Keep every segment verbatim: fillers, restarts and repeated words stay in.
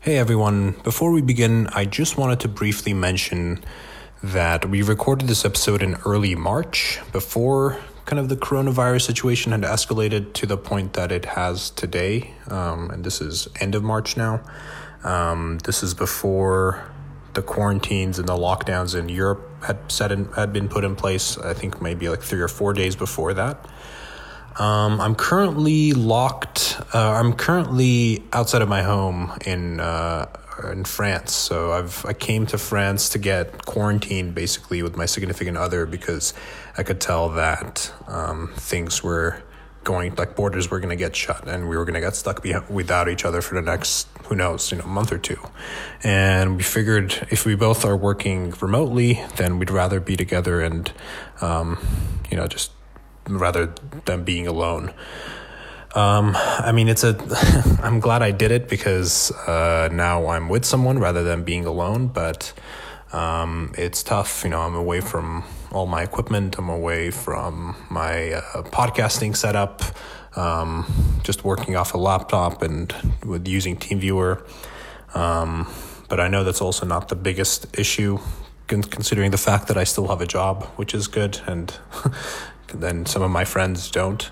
Hey everyone, before we begin, I just wanted to briefly mention that we recorded this episode in early March before kind of the coronavirus situation had escalated to the point that it has today. Um, and this is end of March now. Um, this is before the quarantines and the lockdowns in Europe had set in, had been put in place. I think maybe like three or four days before that. Um, I'm currently locked. Uh, I'm currently outside of my home in uh, in France. So I've I came to France to get quarantined basically with my significant other because I could tell that um, things were going, like borders were going to get shut and we were going to get stuck be- without each other for the next, who knows, you know, month or two. And we figured if we both are working remotely, then we'd rather be together and, um, you know, just rather than being alone. Um, I mean, it's a, I'm glad I did it because, uh, now I'm with someone rather than being alone, but, um, it's tough. You know, I'm away from all my equipment. I'm away from my, uh, podcasting setup, um, just working off a laptop and with using TeamViewer. Um, but I know that's also not the biggest issue considering the fact that I still have a job, which is good. And then some of my friends don't.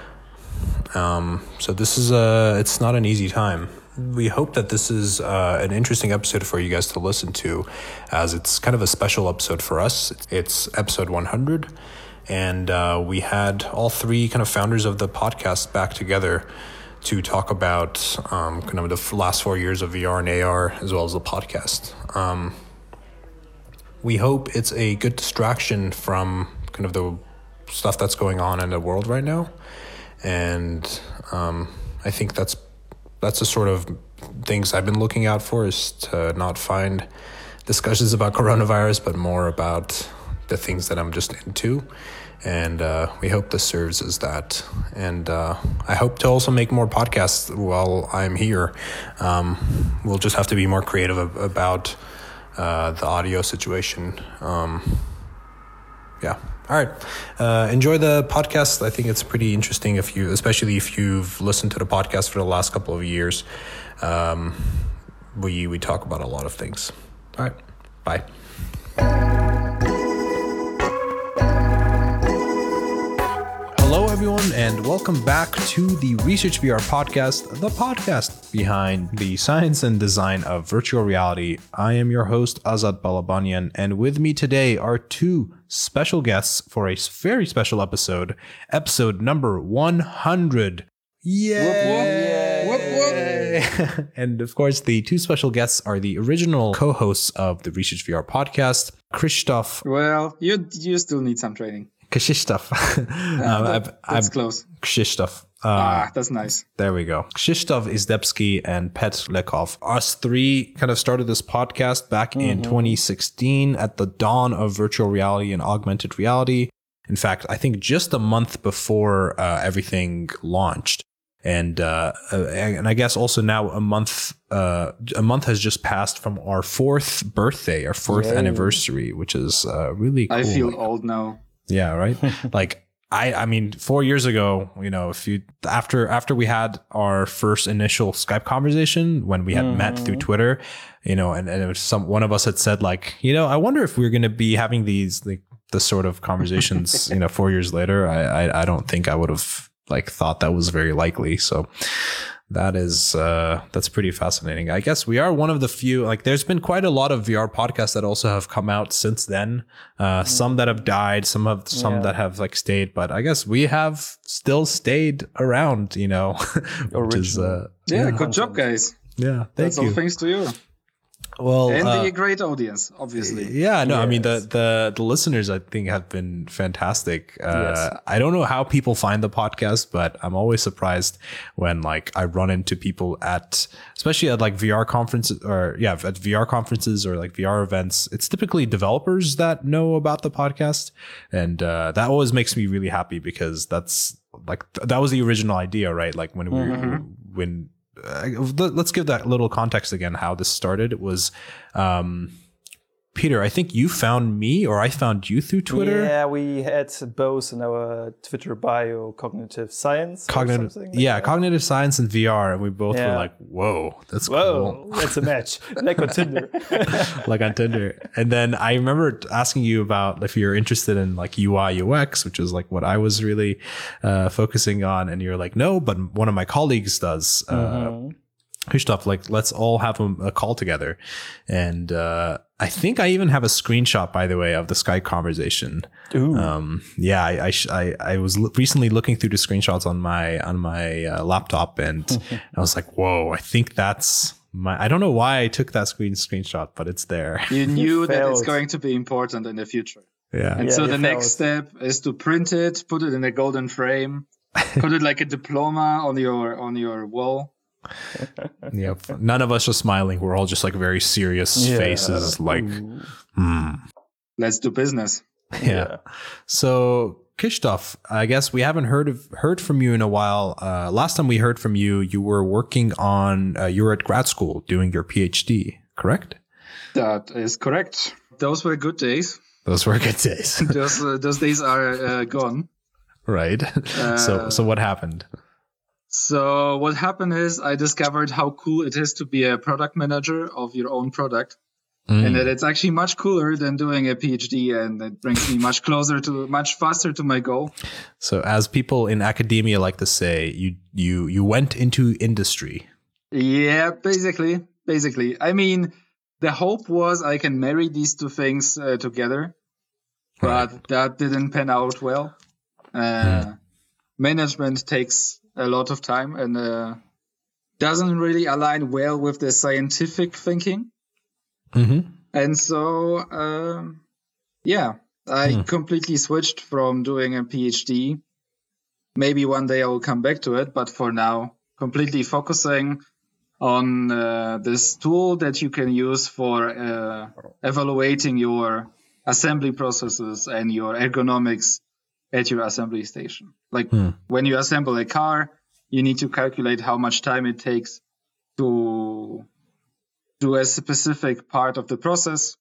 Um, so this is a, it's not an easy time. We hope that this is uh, an interesting episode for you guys to listen to, as it's kind of a special episode for us. It's episode one hundred, and uh, we had all three kind of founders of the podcast back together to talk about um, kind of the last four years of V R and A R, as well as the podcast. Um, we hope it's a good distraction from kind of the stuff that's going on in the world right now, and um, I think that's that's the sort of things I've been looking out for, is to not find discussions about coronavirus, but more about the things that I'm just into, and uh, we hope this serves as that. And uh, I hope to also make more podcasts while I'm here. Um, we'll just have to be more creative about uh, the audio situation. Um, yeah. All right. Uh, enjoy the podcast. I think it's pretty interesting if you, especially if you've listened to the podcast for the last couple of years. Um, we, we talk about a lot of things. All right. Bye. Hello, everyone, and welcome back to the Research V R podcast, the podcast behind the science and design of virtual reality. I am your host, Azad Balabanyan, and with me today are two special guests for a very special episode, episode number one hundred. Yay! Whoop, whoop. Whoop, whoop. And of course, the two special guests are the original co-hosts of the Research V R podcast, Krzysztof. Well, you you still need some training. Krzysztof. Yeah, um, that, I've, that's I've, close. Krzysztof. Uh, ah, that's nice. There we go. Krzysztof Izdebski and Pet Lekov. Us three kind of started this podcast back mm-hmm. in twenty sixteen at the dawn of virtual reality and augmented reality. In fact, I think just a month before uh, everything launched. And uh, and I guess also now a month uh, a month has just passed from our fourth birthday, our fourth Yay. anniversary, which is uh, really cool. I feel old now. Yeah, right. Like I, I mean, four years ago, you know, if you after after we had our first initial Skype conversation when we had mm-hmm. met through Twitter, you know, and, and it was some one of us had said like, you know, I wonder if we're going to be having these like the sort of conversations, you know, four years later. I, I I don't think I would have like thought that was very likely. So that is uh that's pretty fascinating. I guess we are one of the few, like there's been quite a lot of V R podcasts that also have come out since then. Uh some that have died, some have some yeah. that have like stayed, but I guess we have still stayed around, you know. Which is uh yeah, yeah, good job, guys. Yeah, thank that's you. all thanks to you. Well, and uh, the great audience, obviously. Yeah, no, yes. I mean the, the the listeners I think have been fantastic. Uh, yes. I don't know how people find the podcast, but I'm always surprised when like I run into people at, especially at like V R conferences or yeah, at V R conferences or like V R events. It's typically developers that know about the podcast, and uh, that always makes me really happy because that's like th- that was the original idea, right? Like when we mm-hmm. when. Uh, let's give that little context again, how this started. It was um, Peter, I think you found me or I found you through Twitter. Yeah, we had both in our Twitter bio cognitive science. Cognitive, or something like yeah, that. cognitive science and V R. And we both Yeah. were like, whoa, that's Whoa, cool. that's a match. Like on Tinder. Like on Tinder. And then I remember asking you about if you're interested in like U I U X, which is like what I was really uh, focusing on. And you're like, no, but one of my colleagues does. Uh, Mm-hmm. Stuff like, let's all have a, a call together. And uh, I think I even have a screenshot, by the way, of the Skype conversation. Ooh. Um, yeah, I I, sh- I I was l- recently looking through the screenshots on my on my uh, laptop, and I was like, whoa, I think that's my. I don't know why I took that screen screenshot, but it's there. You knew that it's failed. going to be important in the future. Yeah. And Yeah, so you the next failed. step is to print it, put it in a golden frame, put it like a diploma on your on your wall. Yep. None of us are smiling. We're all just like very serious Yeah. faces, like, Ooh. hmm. Let's do business. Yeah. So, Christoph, I guess we haven't heard of heard from you in a while. Uh, last time we heard from you, you were working on uh, you were at grad school doing your PhD, correct? That is correct. Those were good days. Those were good days, Those uh, those days are uh, gone. right? so, Uh, so what happened? So what happened is I discovered how cool it is to be a product manager of your own product. Mm. And that it's actually much cooler than doing a PhD, and it brings me much closer to, much faster to my goal. So, as people in academia like to say, you you you went into industry. Yeah, basically, basically. I mean, the hope was I can marry these two things uh, together, but Right. that didn't pan out well. Uh, Management takes a lot of time and uh, doesn't really align well with the scientific thinking. Mm-hmm. And so, um, yeah, I Hmm. completely switched from doing a PhD. Maybe one day I will come back to it, but for now, completely focusing on uh, this tool that you can use for uh, evaluating your assembly processes and your ergonomics at your assembly station. Like Hmm. when you assemble a car, you need to calculate how much time it takes to do a specific part of the process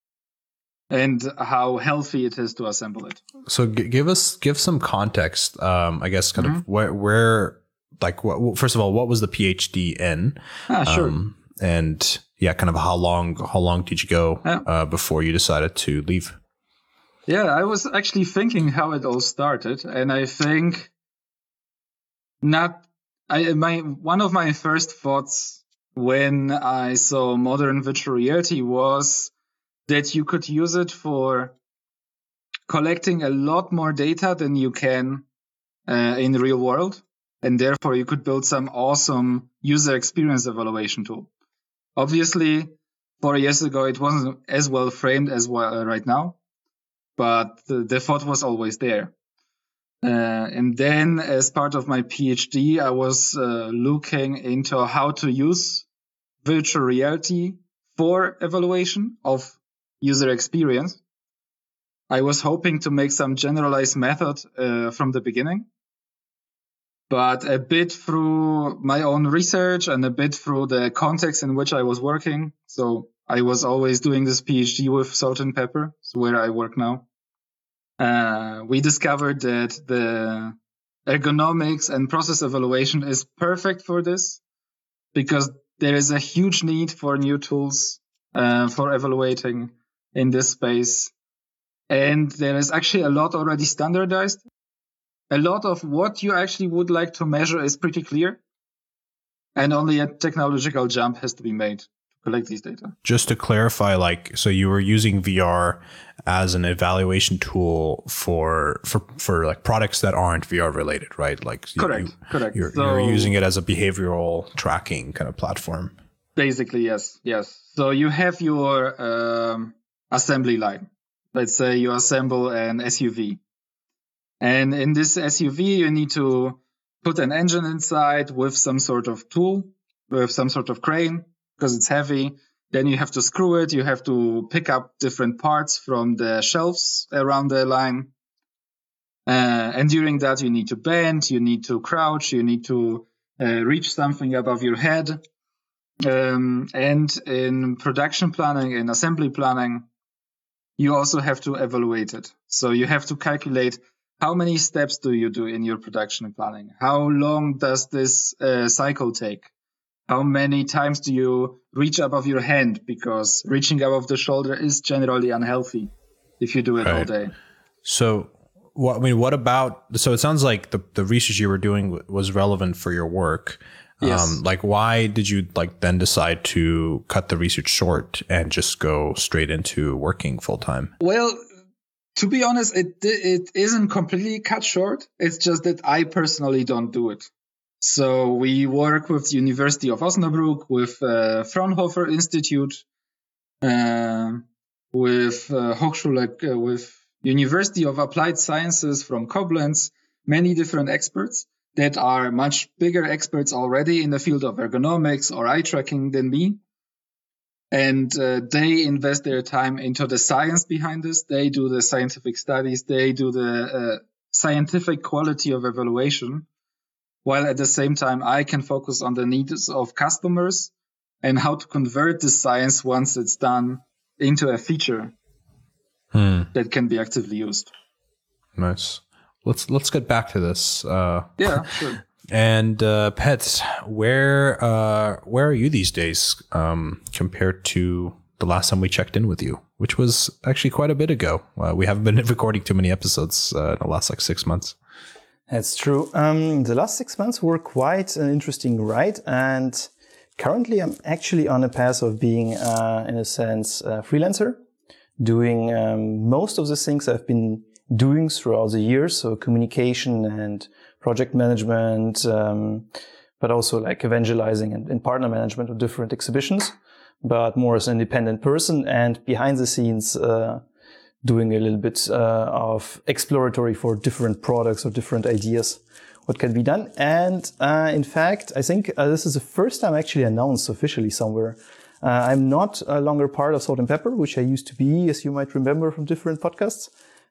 and how healthy it is to assemble it. So, g- give us give some context. Um, I guess kind of where where like what, first of all, what was the PhD in? Ah, sure. Um, and yeah, kind of how long how long did you go Yeah. uh, before you decided to leave? Yeah, I was actually thinking how it all started, and I think not. I my one of my first thoughts when I saw modern virtual reality was that you could use it for collecting a lot more data than you can uh, in the real world, and therefore you could build some awesome user experience evaluation tool. Obviously, four years ago it wasn't as well framed as well right now, but the, the thought was always there. Uh, and then as part of my PhD, I was uh, looking into how to use virtual reality for evaluation of user experience. I was hoping to make some generalized method uh, from the beginning, but a bit through my own research and a bit through the context in which I was working. So I was always doing this PhD with Salt and Pepper, so where I work now. Uh, we discovered that the ergonomics and process evaluation is perfect for this because there is a huge need for new tools uh, for evaluating in this space. And there is actually a lot already standardized. A lot of what you actually would like to measure is pretty clear. And only a technological jump has to be made to collect these data. Just to clarify, like, so you were using V R as an evaluation tool for for for like products that aren't V R related, right? Like, you- Correct, you, correct. You're, So- you're using it as a behavioral tracking kind of platform. Basically, yes, yes. So you have your um, assembly line. Let's say you assemble an S U V. And in this S U V, you need to put an engine inside with some sort of tool, with some sort of crane, because it's heavy. Then you have to screw it. You have to pick up different parts from the shelves around the line. Uh, and during that, you need to bend, you need to crouch, you need to uh, reach something above your head. Um, and in production planning and assembly planning, you also have to evaluate it. So you have to calculate how many steps do you do in your production planning? How long does this uh, cycle take? How many times do you reach above your hand? Because reaching above the shoulder is generally unhealthy if you do it Right. all day. So, what I mean, what about? So it sounds like the the research you were doing w- was relevant for your work. Yes. Um, like, why did you like then decide to cut the research short and just go straight into working full time? Well, to be honest, it it isn't completely cut short. It's just that I personally don't do it. So we work with the University of Osnabrück, with uh, Fraunhofer Institute, uh, with uh, Hochschule, uh, with University of Applied Sciences from Koblenz, many different experts that are much bigger experts already in the field of ergonomics or eye tracking than me. And uh, they invest their time into the science behind this. They do the scientific studies. They do the uh, scientific quality of evaluation. While at the same time, I can focus on the needs of customers and how to convert the science once it's done into a feature Hmm. that can be actively used. Nice. Let's let's get back to this. Uh, Yeah, sure. and uh, Pets, where uh, where are you these days um, compared to the last time we checked in with you, which was actually quite a bit ago? Uh, we haven't been recording too many episodes uh, in the last like six months. That's true. Um, the last six months were quite an interesting ride, and currently I'm actually on a path of being, uh, in a sense, a freelancer, doing um, most of the things I've been doing throughout the years, so communication and project management, um, but also like evangelizing and, and partner management of different exhibitions, but more as an independent person and behind the scenes, uh, doing a little bit uh, of exploratory for different products or different ideas, what can be done. And uh, in fact, I think uh, this is the first time actually announced officially somewhere. Uh, I'm not uh, longer part of Salt and Pepper, which I used to be, as you might remember from different podcasts.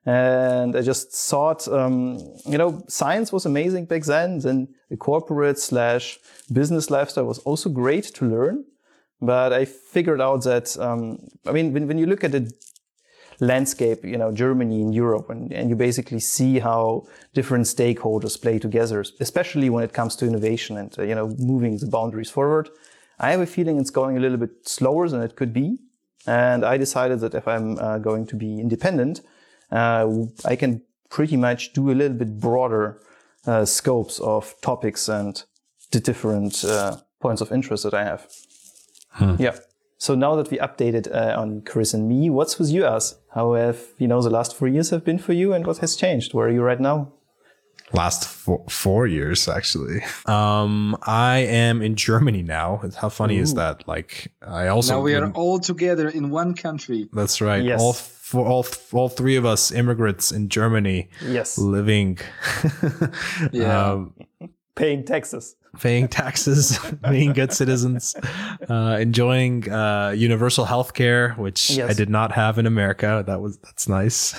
And I just thought, um, you know, science was amazing back then. Then the corporate slash business lifestyle was also great to learn. But I figured out that, um, I mean, when, when you look at the landscape, you know, Germany and Europe, and, and you basically see how different stakeholders play together, especially when it comes to innovation and, uh, you know, moving the boundaries forward. I have a feeling it's going a little bit slower than it could be. And I decided that if I'm uh, going to be independent, uh, I can pretty much do a little bit broader uh, scopes of topics and the different uh, points of interest that I have. Hmm. Yeah. So now that we updated uh, on Chris and me, what's with you, As? How have, you know, the last four years have been for you, and what has changed? Where are you right now? Last four, four years, actually. Um, I am in Germany now. How funny Ooh. Is that? Like, I also now we are all together in one country. That's right. Yes. All for all all three of us immigrants in Germany. Yes. Living. yeah. Um, paying taxes. Paying taxes, being good citizens, uh, enjoying uh, universal health care, which yes. I did not have in America. That was that's nice.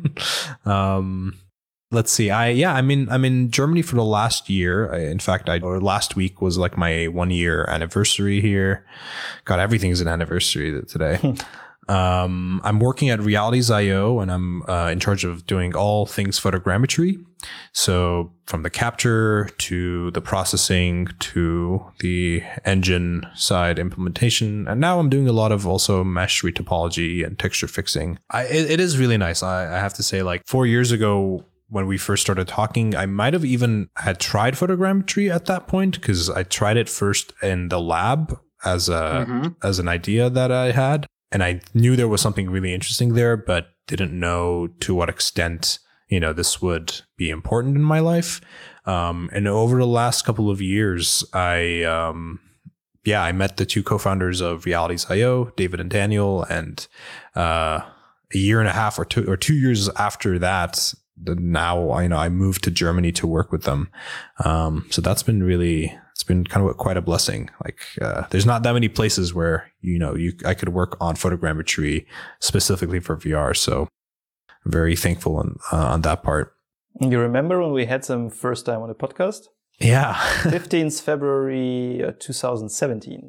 um, let's see. I yeah. I mean, I'm in Germany for the last year. I, in fact, I or last week was like my one year anniversary here. God, everything's an anniversary today. Um, I'm working at Realities dot I O, and I'm uh, in charge of doing all things photogrammetry. So from the capture to the processing to the engine side implementation. And now I'm doing a lot of also mesh retopology and texture fixing. I, it, it is really nice. I, I have to say, like four years ago, when we first started talking, I might have even had tried photogrammetry at that point, because I tried it first in the lab as a mm-hmm. as an idea that I had. And I knew there was something really interesting there, but didn't know to what extent, you know, this would be important in my life. Um, and over the last couple of years, I, um, yeah, I met the two co-founders of Realities dot I O, David and Daniel. And uh, a year and a half or two or two years after that, now, you know, I moved to Germany to work with them. Um, so that's been really... It's been kind of quite a blessing. Like, uh, there's not that many places where, you know, you I could work on photogrammetry specifically for V R. So I'm very thankful on, uh, on that part. You remember when we had them first time on the podcast? Yeah. fifteenth February two thousand seventeen.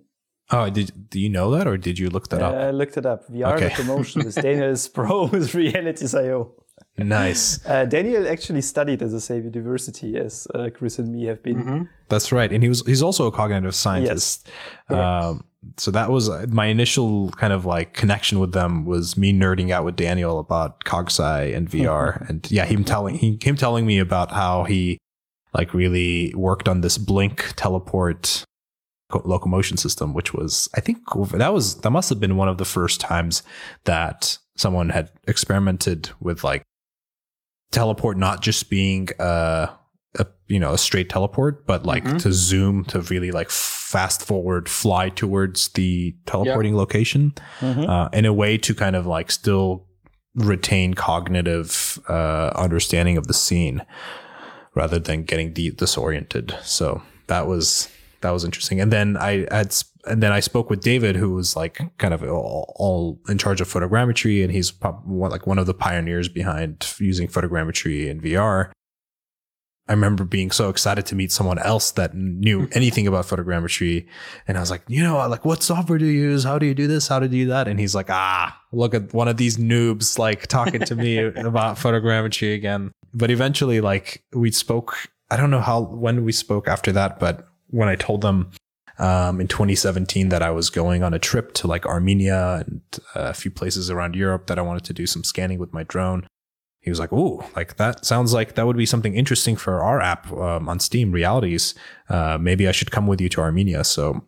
Oh, did do you know that, or did you look that uh, up? I looked it up. V R Okay. locomotion is Daniel's pro with Realities dot I O. Nice. Uh, Daniel actually studied at the same university as uh, Chris and me have been. Mm-hmm. That's right, and he was he's also a cognitive scientist. Yes. Um, so that was my initial kind of like connection with them, was me nerding out with Daniel about CogSci and V R, Mm-hmm. and yeah, him telling he, him telling me about how he like really worked on this Blink teleport co- locomotion system, which was I think that was that must have been one of the first times that someone had experimented with like teleport not just being uh a you know a straight teleport, but like Mhm. to zoom to really like fast forward, fly towards the teleporting location Mhm. uh, in a way to kind of like still retain cognitive uh, understanding of the scene rather than getting de- disoriented. So that was that was interesting. And then I had sp- and then I spoke with David, who was like kind of all, all in charge of photogrammetry, and he's prob- one, like one of the pioneers behind using photogrammetry in V R. I remember being so excited to meet someone else that knew anything about photogrammetry. And I was like, you know, like, what software do you use? How do you do this? How do you do that? And he's like, ah, look at one of these noobs, like talking to me about photogrammetry again. But eventually, like we spoke, I don't know how, when we spoke after that, but when I told them um, in twenty seventeen that I was going on a trip to like Armenia and uh, a few places around Europe that I wanted to do some scanning with my drone, he was like, "Ooh, like that sounds like that would be something interesting for our app um, on Steam, Realities. Uh, maybe I should come with you to Armenia." So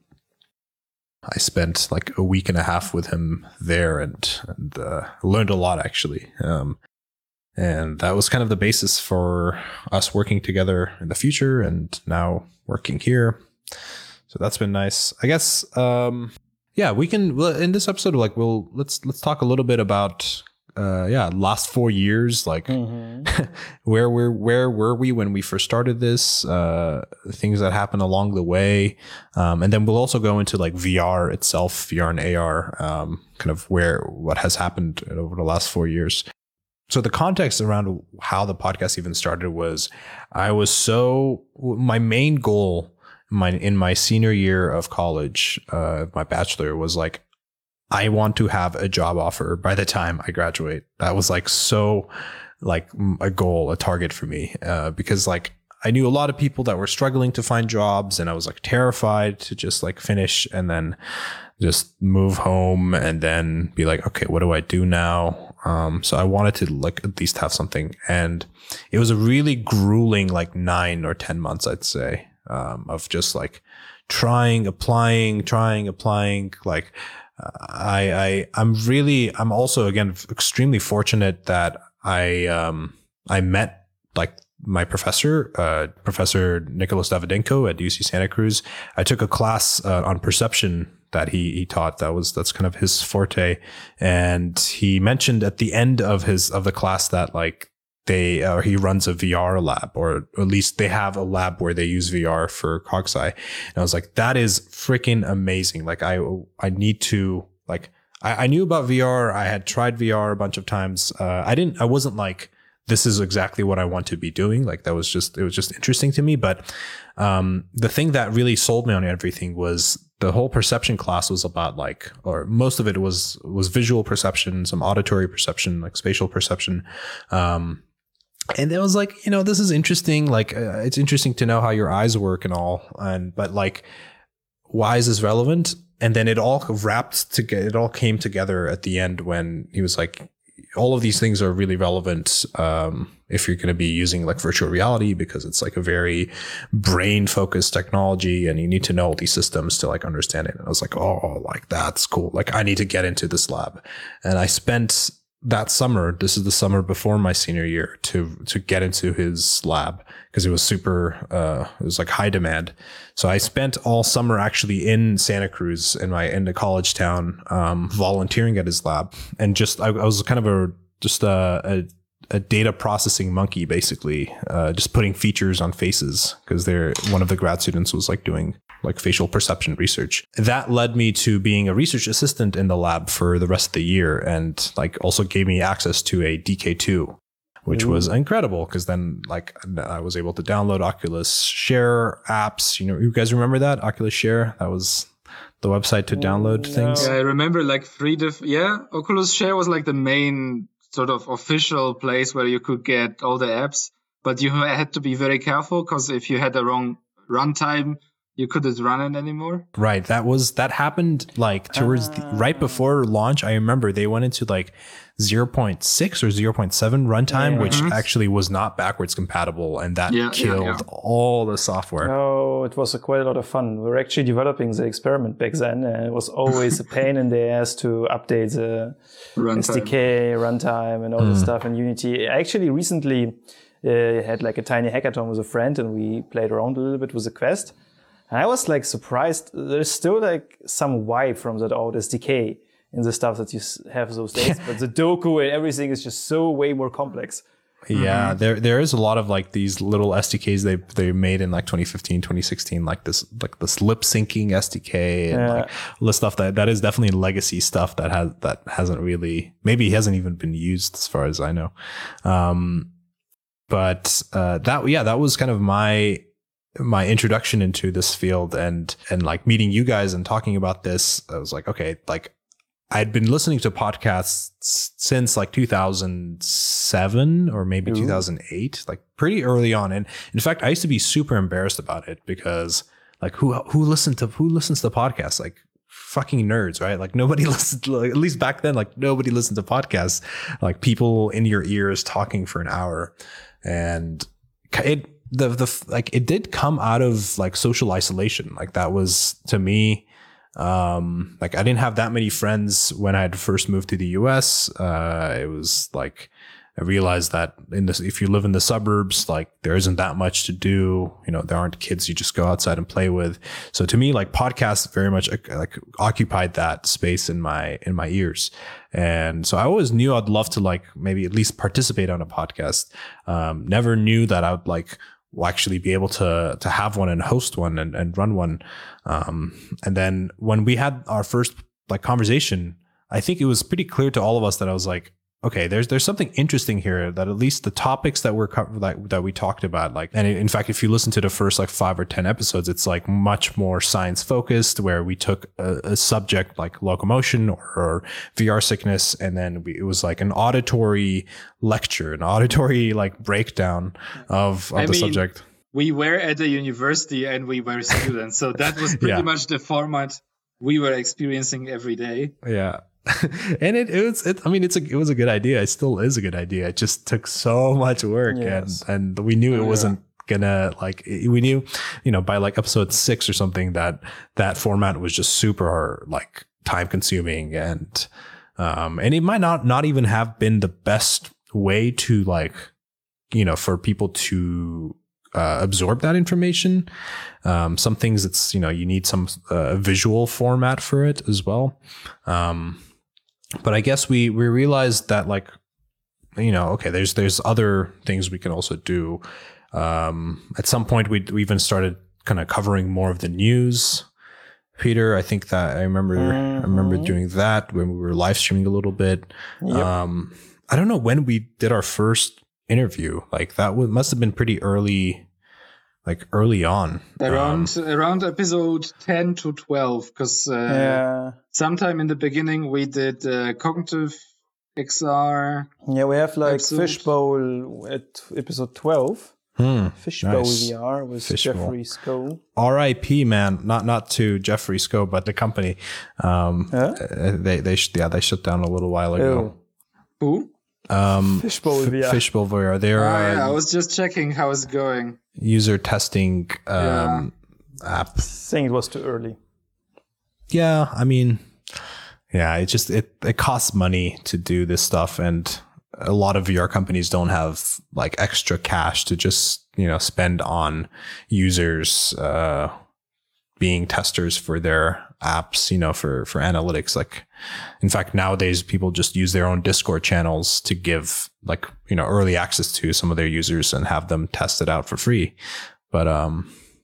I spent like a week and a half with him there, and, and uh, learned a lot actually. Um, and that was kind of the basis for us working together in the future, and now working here. So that's been nice, I guess. Um, yeah, we can well, in this episode, like we'll let's let's talk a little bit about. Uh, yeah, last four years, like Mm-hmm. where were where were we when we first started this? Uh, things that happened along the way, um, and then we'll also go into like V R itself, V R and A R, um, kind of where what has happened over the last four years. So the context around how the podcast even started was, I was so my main goal, my in my senior year of college, uh, my bachelor was like, I want to have a job offer by the time I graduate. That was like so like a goal, a target for me, uh, because like I knew a lot of people that were struggling to find jobs, and I was like terrified to just like finish and then just move home and then be like, okay, what do I do now? Um, so I wanted to like at least have something, and it was a really grueling like nine or ten months, I'd say, um, of just like trying, applying, trying, applying, like. I, I, I'm really, I'm also again extremely fortunate that I, um, I met like my professor, uh, Professor Nicholas Davidenko at U C Santa Cruz. I took a class uh, on perception that he he taught. That was that's kind of his forte, and he mentioned at the end of his of the class that like. They or he runs a V R lab, or at least they have a lab where they use V R for CogSci. And I was like, that is freaking amazing. Like I, I need to like, I, I knew about V R. I had tried V R a bunch of times. Uh, I didn't, I wasn't like, this is exactly what I want to be doing. Like that was just, it was just interesting to me. But um, the thing that really sold me on everything was the whole perception class was about like, or most of it was, was visual perception, some auditory perception, like spatial perception. Um, And it was like, you know, this is interesting. Like, uh, it's interesting to know how your eyes work and all. And, but like, why is this relevant? And then it all wrapped together. It all came together at the end when he was like, all of these things are really relevant. Um, if you're going to be using like virtual reality, because it's like a very brain focused technology and you need to know all these systems to like understand it. And I was like, oh, like that's cool. Like I need to get into this lab. And I spent that summer, this is the summer before my senior year, to to get into his lab because it was super, uh, it was like high demand. So I spent all summer actually in Santa Cruz in my in the college town, um, volunteering at his lab, and just I, I was kind of a just a, a a data processing monkey, basically, uh, just putting features on faces because they're one of the grad students was like doing like facial perception research. That led me to being a research assistant in the lab for the rest of the year, and like also gave me access to a D K two, which Ooh. was incredible because then like I was able to download Oculus Share apps. You know, you guys remember that Oculus Share? That was the website to download No. things? Yeah, I remember like three diff- yeah, Oculus Share was like the main sort of official place where you could get all the apps, but you had to be very careful because if you had the wrong runtime, you couldn't run it anymore. Right. That was that happened like towards the, right before launch. I remember they went into like zero point six or zero point seven runtime, Yeah. which Mhm. actually was not backwards compatible, and that Yeah, yeah, killed yeah. all the software. No, it was a quite a lot of fun. We were actually developing the experiment back then, and it was always a pain in the ass to update the Runtime. S D K, runtime, and all Hmm. this stuff in Unity. I actually recently uh, had like a tiny hackathon with a friend, and we played around a little bit with the Quest. And I was like surprised. There's still like some vibe from that old S D K in the stuff that you s- have those days, but the Doku and everything is just so way more complex. Yeah, there there is a lot of like these little S D Ks they they made in like twenty fifteen, twenty sixteen, like this like this lip syncing S D K and Yeah. like all this stuff that that is definitely legacy stuff that has that hasn't really maybe hasn't even been used as far as I know. Um, but uh, that yeah, that was kind of my my introduction into this field, and and like meeting you guys and talking about this. I was like, okay, like I'd been listening to podcasts since like two thousand seven or maybe Ooh. two thousand eight, like pretty early on. And in fact, I used to be super embarrassed about it because like who who listened to who listens to podcasts? Like fucking nerds, right? Like nobody listens to, like, at least back then, like nobody listened to podcasts, like people in your ears talking for an hour. And it the the like it did come out of like social isolation. Like that was to me, um like I didn't have that many friends when I had first moved to the U S. Uh it was like I realized that in this, if you live in the suburbs, like there isn't that much to do. You know, there aren't kids you just go outside and play with. So to me, like podcasts very much like occupied that space in my in my ears. And so I always knew I'd love to like maybe at least participate on a podcast. Um, never knew that I would like will actually be able to to have one and host one and, and run one. Um, and then when we had our first like conversation, I think it was pretty clear to all of us that I was like, okay, there's there's something interesting here, that at least the topics that were covered, like that we talked about, like, and in fact, if you listen to the first like five or ten episodes, it's like much more science focused, where we took a, a subject like locomotion or, or V R sickness, and then we, it was like an auditory lecture, an auditory like breakdown of, of I the mean, subject. We were at a university and we were students, so that was pretty Yeah. much the format we were experiencing every day. Yeah. And it, it was, it, I mean, it's a, it was a good idea. It still is a good idea. It just took so much work, Yes. and, and we knew it Oh, yeah. wasn't gonna like, we knew, you know, by like episode six or something that that format was just super like time consuming, and, um, and it might not, not even have been the best way to like, you know, for people to, uh, absorb that information. Um, some things it's, you know, you need some, uh, visual format for it as well. Um, But I guess we, we realized that like, you know, okay, there's, there's other things we can also do. Um, at some point we, we even started kind of covering more of the news. Peter, I think that I remember, I remember Mhm. doing that when we were live streaming a little bit. Yep. Um, I don't know when we did our first interview. Like that w- must have been pretty early, like early on. Around Um, around episode ten to twelve, because uh, Yeah. sometime in the beginning we did uh, cognitive X R. Yeah, we have like Episode. Fishbowl at episode twelve. hmm. Fishbowl Nice. V R with Fishbowl. Jeffrey Scoe. R I P man, not not to Jeffrey Scoe, but the company. Um, Huh? uh, they they sh- yeah they shut down a little while ago. Who? Um, Fishbowl F- V R. Fishbowl V R. They're Oh, yeah, I uh, was just checking how it's going. user testing um, app. I think it was too early. Yeah, I mean, yeah, it just it it costs money to do this stuff, and a lot of V R companies don't have like extra cash to just, you know, spend on users uh, being testers for their apps, you know, for for analytics. Like, in fact, nowadays people just use their own Discord channels to give like, you know, early access to some of their users and have them test it out for free. But um,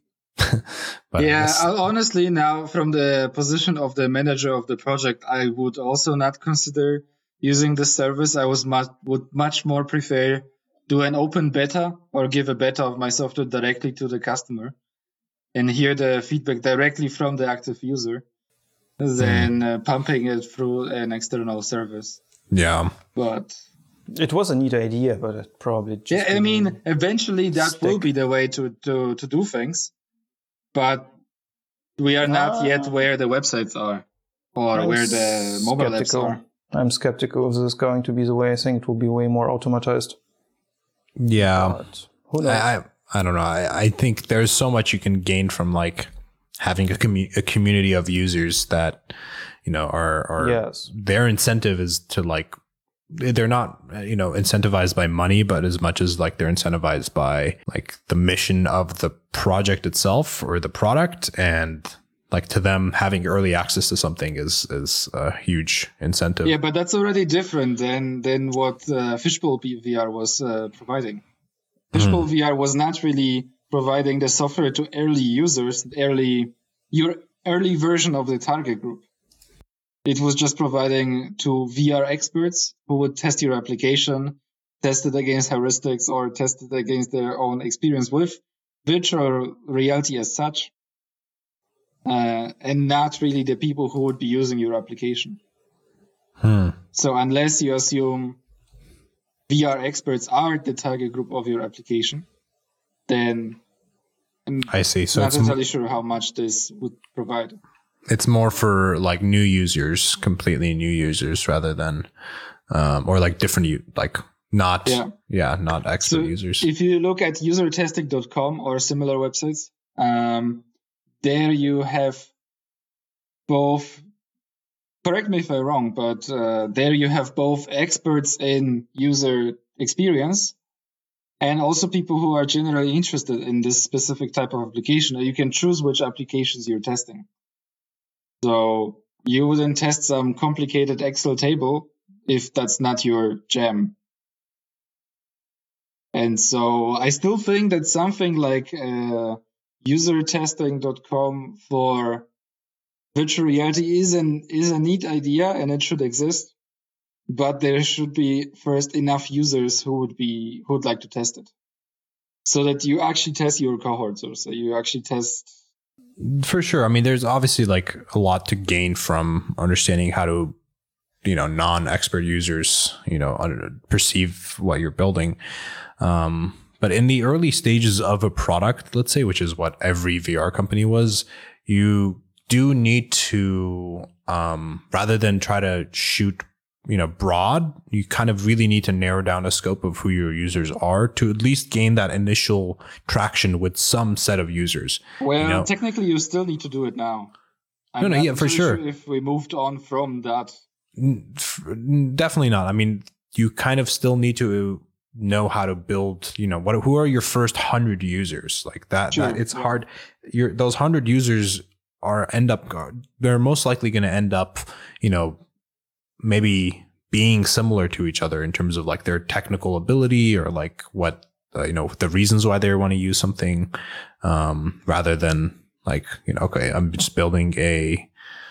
but I yeah, guess- I, honestly, now from the position of the manager of the project, I would also not consider using the service. I was much would much more prefer do an open beta or give a beta of my software directly to the customer and hear the feedback directly from the active user. than uh, pumping it through an external service. Yeah. But it was a neat idea, but it probably just yeah, I mean, eventually that stick. will be the way to, to, to do things. But we are not Ah. yet where the websites are or I'm where the mobile apps skeptical. are. I'm skeptical if this is going to be the way. I think it will be way more automatized. Yeah. But who knows? I, I I don't know. I, I think there's so much you can gain from like having a, commu- a community of users that, you know, are, are Yes. their incentive is to like, they're not, you know, incentivized by money, but as much as like they're incentivized by like the mission of the project itself or the product. And like to them having early access to something is, is a huge incentive. Yeah, but that's already different than, than what uh, Fishbowl V R was uh, providing. Fishbowl mm. V R was not really providing the software to early users, early your early version of the target group. It was just providing to V R experts who would test your application, test it against heuristics, or test it against their own experience with virtual reality as such, uh, and not really the people who would be using your application. Hmm. So unless you assume V R experts are the target group of your application, then I'm I see. So not it's entirely sure how much this would provide. It's more for like new users, completely new users, rather than, um, or like different, u- like not, yeah, yeah not expert so users. If you look at user testing dot com or similar websites, um, there you have both. Correct me if I'm wrong, but uh, there you have both experts in user experience and also people who are generally interested in this specific type of application. You can choose which applications you're testing. So you wouldn't test some complicated Excel table if that's not your jam. And so I still think that something like uh, user testing dot com for virtual reality is an is a neat idea and it should exist, but there should be first enough users who would be who would like to test it, so that you actually test your cohorts, or so you actually test. For sure. I mean, there's obviously like a lot to gain from understanding how to, you know, non-expert users, you know, perceive what you're building. Um, but in the early stages of a product, let's say, which is what every V R company was, you do need to, um, rather than try to shoot, you know, broad, you kind of really need to narrow down a scope of who your users are to at least gain that initial traction with some set of users. Well, you know? Technically, you still need to do it now. I'm no, no, yeah, for sure. sure. If we moved on from that, definitely not. I mean, you kind of still need to know how to build, you know, what, who are your first hundred users like that, sure, that it's yeah. hard. Your, those hundred users are end up, they're most likely going to end up, you know, maybe being similar to each other in terms of like their technical ability or like what, uh, you know, the reasons why they want to use something, um, rather than like, you know, okay, I'm just building a,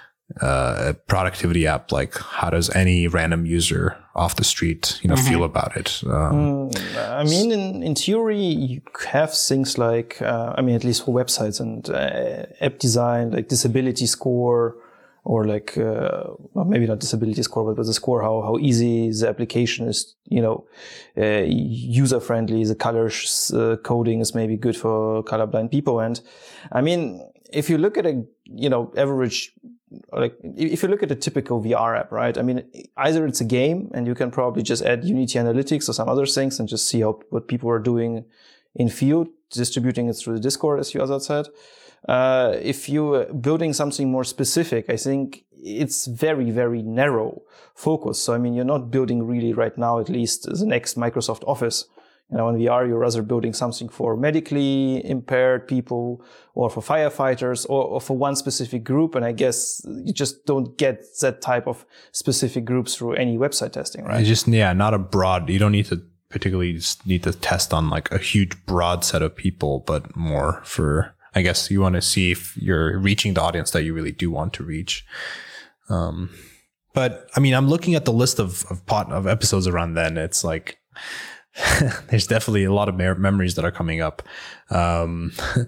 uh, a productivity app. Like, how does any random user off the street, you know, mm-hmm. feel about it? Um, mm, I mean, in, in theory, you have things like, uh, I mean, at least for websites and uh, app design, like disability score, or like, uh, well, maybe not disability score, but, but the score, how, how easy the application is, you know, uh, user friendly. The color uh, coding is maybe good for colorblind people. And I mean, if you look at a, you know, average, like if you look at a typical V R app, right? I mean, either it's a game and you can probably just add Unity Analytics or some other things and just see how, what people are doing in field, distributing it through the Discord, as you also said. Uh, if you're building something more specific, I think it's very, very narrow focus. So, I mean, you're not building really right now, at least the next Microsoft Office. You know, in V R, you're rather building something for medically impaired people or for firefighters or, or for one specific group. And I guess you just don't get that type of specific groups through any website testing, right? It's just, yeah, not a broad, you don't need to particularly need to test on like a huge broad set of people, but more for, I guess you want to see if you're reaching the audience that you really do want to reach. Um, but I mean, I'm looking at the list of, of pot of episodes around then. It's like, there's definitely a lot of me- memories that are coming up. Um,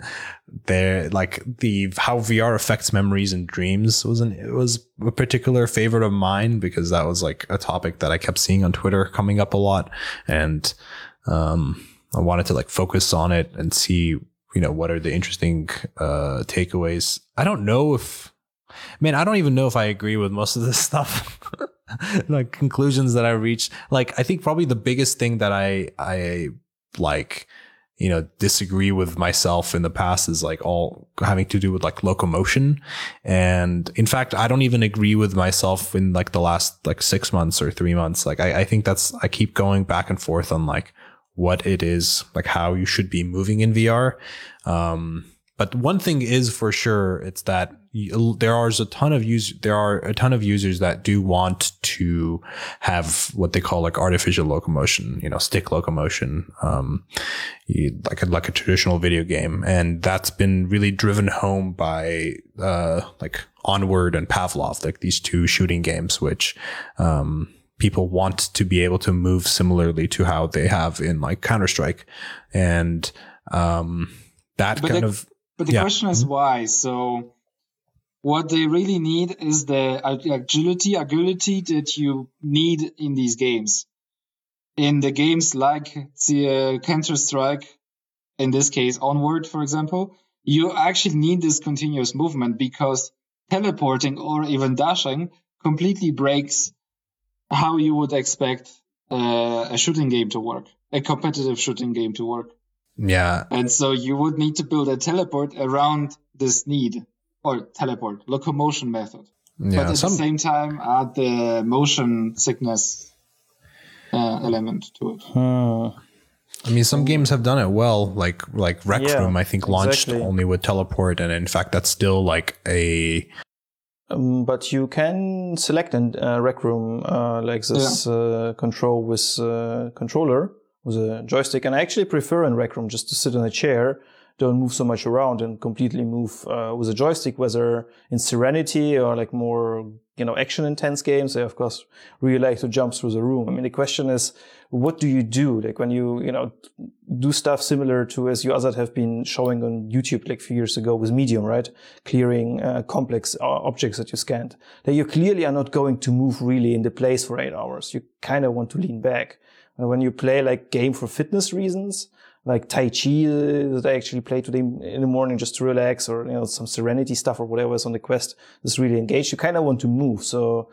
there, like the how V R affects memories and dreams was an it was a particular favorite of mine, because that was like a topic that I kept seeing on Twitter coming up a lot, and um, I wanted to like focus on it and see, you know, what are the interesting uh, takeaways. I don't know if, man, I don't even know if I agree with most of this stuff. Like conclusions that I reached. Like I think probably the biggest thing that I I like, you know, disagree with myself in the past is like all having to do with like locomotion. And in fact, I don't even agree with myself in like the last like six months or three months. Like I, I think that's, I keep going back and forth on like what it is, like how you should be moving in V R. Um, But one thing is for sure, it's that you, there are a ton of use, there are a ton of users that do want to have what they call like artificial locomotion, you know, stick locomotion, um, you, like a, like a traditional video game. And that's been really driven home by, uh, like Onward and Pavlov, like these two shooting games, which, um, people want to be able to move similarly to how they have in like Counter-Strike. And, um, that but kind the, of, But the yeah. question is why. So what they really need is the agility, agility that you need in these games. In the games like the uh, Counter-Strike, in this case Onward, for example, you actually need this continuous movement, because teleporting or even dashing completely breaks how you would expect uh, a shooting game to work, a competitive shooting game to work. Yeah. And so you would need to build a teleport around this need, or teleport, locomotion method. Yeah, but at some... the same time, add the motion sickness uh, element to it. Hmm. I mean, some games have done it well, like like Rec Yeah, Room, I think, launched exactly. only with teleport. And in fact, that's still like a... Um, but you can select in uh, Rec Room uh, like this Yeah. uh, control with uh, controller, with a joystick. And I actually prefer in Rec Room just to sit in a chair, don't move so much around, and completely move uh, with a joystick, whether in Serenity or like more, you know, action intense games. I, of course, really like to jump through the room. I mean, the question is, what do you do? Like when you, you know, do stuff similar to as you others have been showing on YouTube like a few years ago with Medium, right? Clearing uh, complex uh, objects that you scanned. That you clearly are not going to move really into place for eight hours. You kind of want to lean back. And when you play like game for fitness reasons, like Tai Chi uh, that I actually play today in the morning just to relax, or, you know, some Serenity stuff or whatever is on the Quest is really engaged. You kind of want to move. So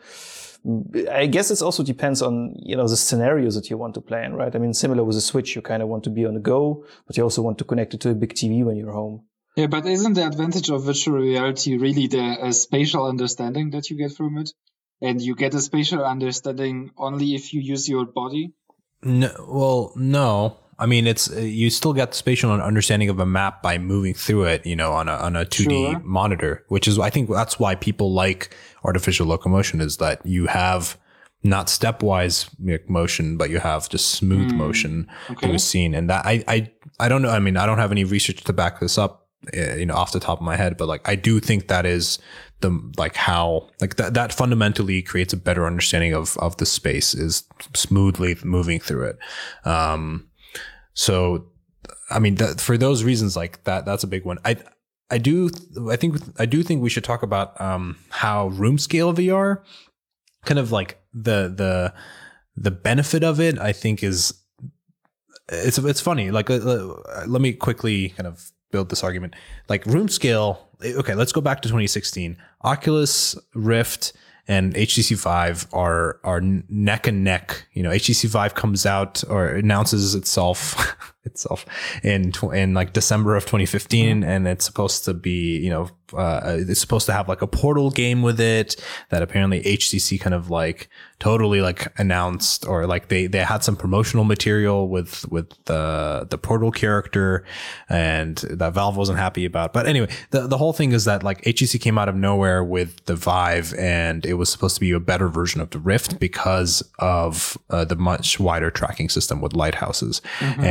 I guess it also depends on, you know, the scenarios that you want to play in, right? I mean, similar with the Switch, you kind of want to be on the go, but you also want to connect it to a big T V when you're home. Yeah, but isn't the advantage of virtual reality really the uh, spatial understanding that you get from it? And you get a spatial understanding only if you use your body? No, well, no. I mean, it's you still get the spatial understanding of a map by moving through it, you know, on a on a two D Sure. monitor, which is, I think that's why people like artificial locomotion, is that you have not stepwise motion, but you have just smooth Mm, motion okay. through a scene. And that I, I, I don't know. I mean, I don't have any research to back this up, uh, you know, off the top of my head, but like, I do think that is the, like how, like that, that fundamentally creates a better understanding of, of the space, is smoothly moving through it. Um, So, I mean, that, for those reasons, like that, that's a big one. I, I do, I think, I do think we should talk about, um, how room scale V R, kind of like the, the, the benefit of it, I think is, it's, it's funny. Like, uh, uh, let me quickly kind of build this argument. Like room scale. Okay. Let's go back to twenty sixteen. Oculus Rift and H T C Vive are are neck and neck. You know, H T C Vive comes out or announces itself itself in tw- in like December of twenty fifteen, mm-hmm. and it's supposed to be, you know, uh, it's supposed to have like a Portal game with it that apparently H T C kind of like totally like announced, or like they they had some promotional material with with the the Portal character, and that Valve wasn't happy about. But anyway, the the whole thing is that like H T C came out of nowhere with the Vive, and it was supposed to be a better version of the Rift because of uh, the much wider tracking system with lighthouses. Mm-hmm. And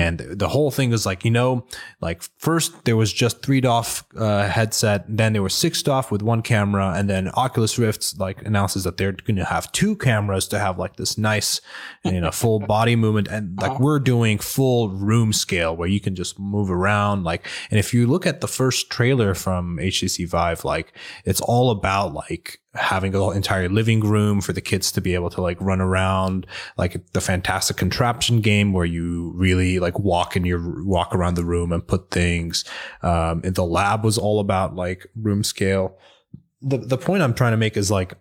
the whole thing is like, you know, like first there was just three D O F uh, headset, then there was six D O F with one camera, and then Oculus Rift like announces that they're going to have two cameras to have like this nice, you know, full body movement, and like we're doing full room scale where you can just move around. Like, and if you look at the first trailer from H T C Vive, like it's all about like having an entire living room for the kids to be able to like run around, like the fantastic contraption game where you really like walk in your walk around the room and put things. Um, and the lab was all about like room scale. The the point I'm trying to make is like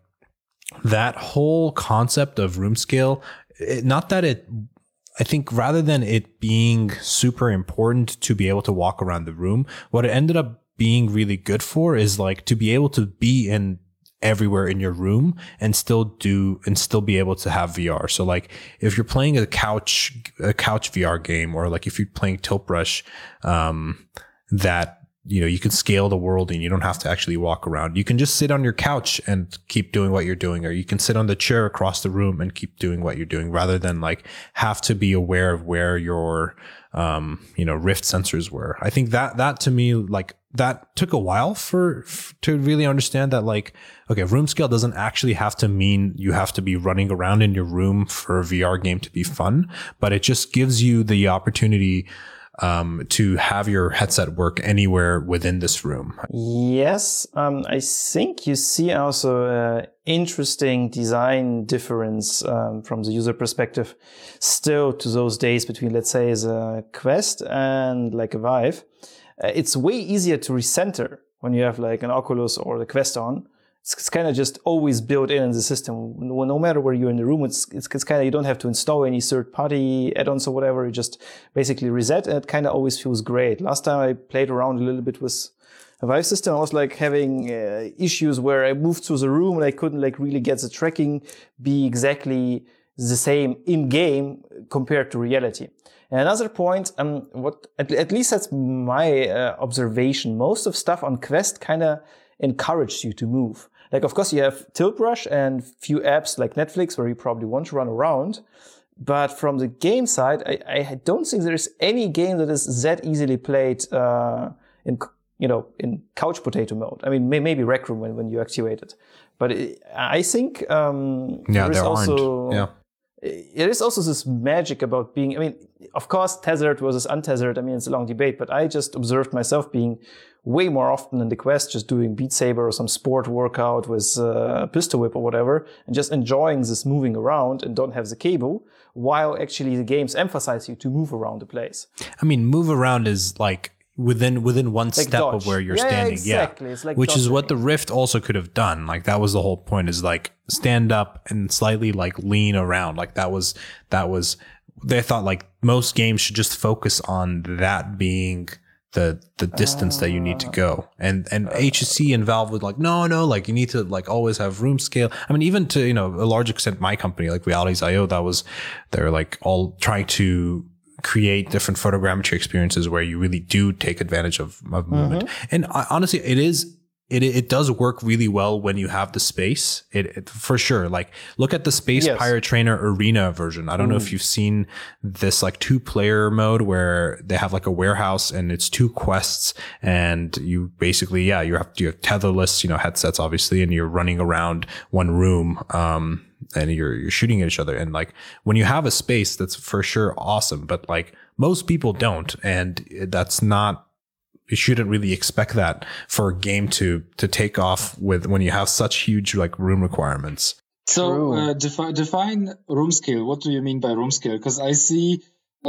that whole concept of room scale. It, not that it. I think rather than it being super important to be able to walk around the room, what it ended up being really good for is like to be able to be in everywhere in your room and still do and still be able to have V R. So like if you're playing a couch a couch V R game, or like if you're playing Tilt Brush, um, that you know you can scale the world and you don't have to actually walk around. You can just sit on your couch and keep doing what you're doing, or you can sit on the chair across the room and keep doing what you're doing, rather than like have to be aware of where your um you know Rift sensors were. I think that that to me like that took a while for, for to really understand that like, okay, room scale doesn't actually have to mean you have to be running around in your room for a V R game to be fun, but it just gives you the opportunity um, to have your headset work anywhere within this room. Yes, um, I think you see also an interesting design difference um, from the user perspective still to those days between, let's say, the Quest and like a Vive. Uh, it's way easier to recenter when you have like an Oculus or the Quest on. It's, it's kind of just always built in in the system. No, no matter where you're in the room, it's it's, it's kind of, you don't have to install any third-party add-ons or whatever. You just basically reset, and it kind of always feels great. Last time I played around a little bit with a Vive system, I was like having uh, issues where I moved through the room and I couldn't like really get the tracking be exactly the same in-game compared to reality. And another point, um, what at, at least that's my uh, observation. Most of stuff on Quest kind of encourages you to move. Like, of course, you have Tilt Brush and few apps like Netflix where you probably want to run around. But from the game side, I, I don't think there's any game that is that easily played uh, in you know in couch potato mode. I mean, may, maybe Rec Room when, when you activate it. But it, I think um, yeah, there is there also aren't. Yeah. There is also this magic about being, I mean, of course, tethered versus untethered. I mean, it's a long debate, but I just observed myself being way more often in the Quest, just doing Beat Saber or some sport workout with uh, Pistol Whip or whatever, and just enjoying this moving around and don't have the cable, while actually the games emphasize you to move around the place. I mean, move around is like within within one like step dodge. of where you're yeah, standing. Exactly. Yeah, it's like which dodging. is what the Rift also could have done. Like that was the whole point, is like stand up and slightly like lean around. Like that was that was they thought like most games should just focus on that being the the distance uh, that you need to go. And and uh, H T C and Valve was like, no, no, like you need to like always have room scale. I mean, even to, you know, a large extent, my company, like Realities dot I O, that was, they're like all trying to create different photogrammetry experiences where you really do take advantage of, of mm-hmm. movement. And I, honestly, it is, it it does work really well when you have the space. It, it for sure. Like look at the Space yes. Pirate Trainer Arena version. I don't mm. know if you've seen this like two player mode where they have like a warehouse and it's two quests, and you basically, yeah, you have, you have tetherless, you know, headsets obviously, and you're running around one room. Um, and you're, you're shooting at each other. And like when you have a space, that's for sure awesome. But like most people don't. And that's not, you shouldn't really expect that for a game to, to take off with when you have such huge like room requirements. So uh, defi- define room scale. What do you mean by room scale? Because I see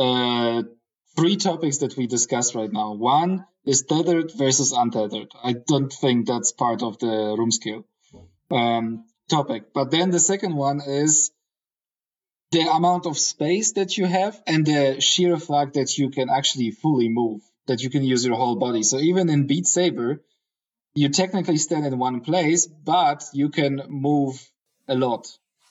uh, three topics that we discussed right now. One is tethered versus untethered. I don't think that's part of the room scale. Um, topic. But then the second one is the amount of space that you have and the sheer fact that you can actually fully move, that you can use your whole body. So even in Beat Saber, you technically stand in one place, but you can move a lot.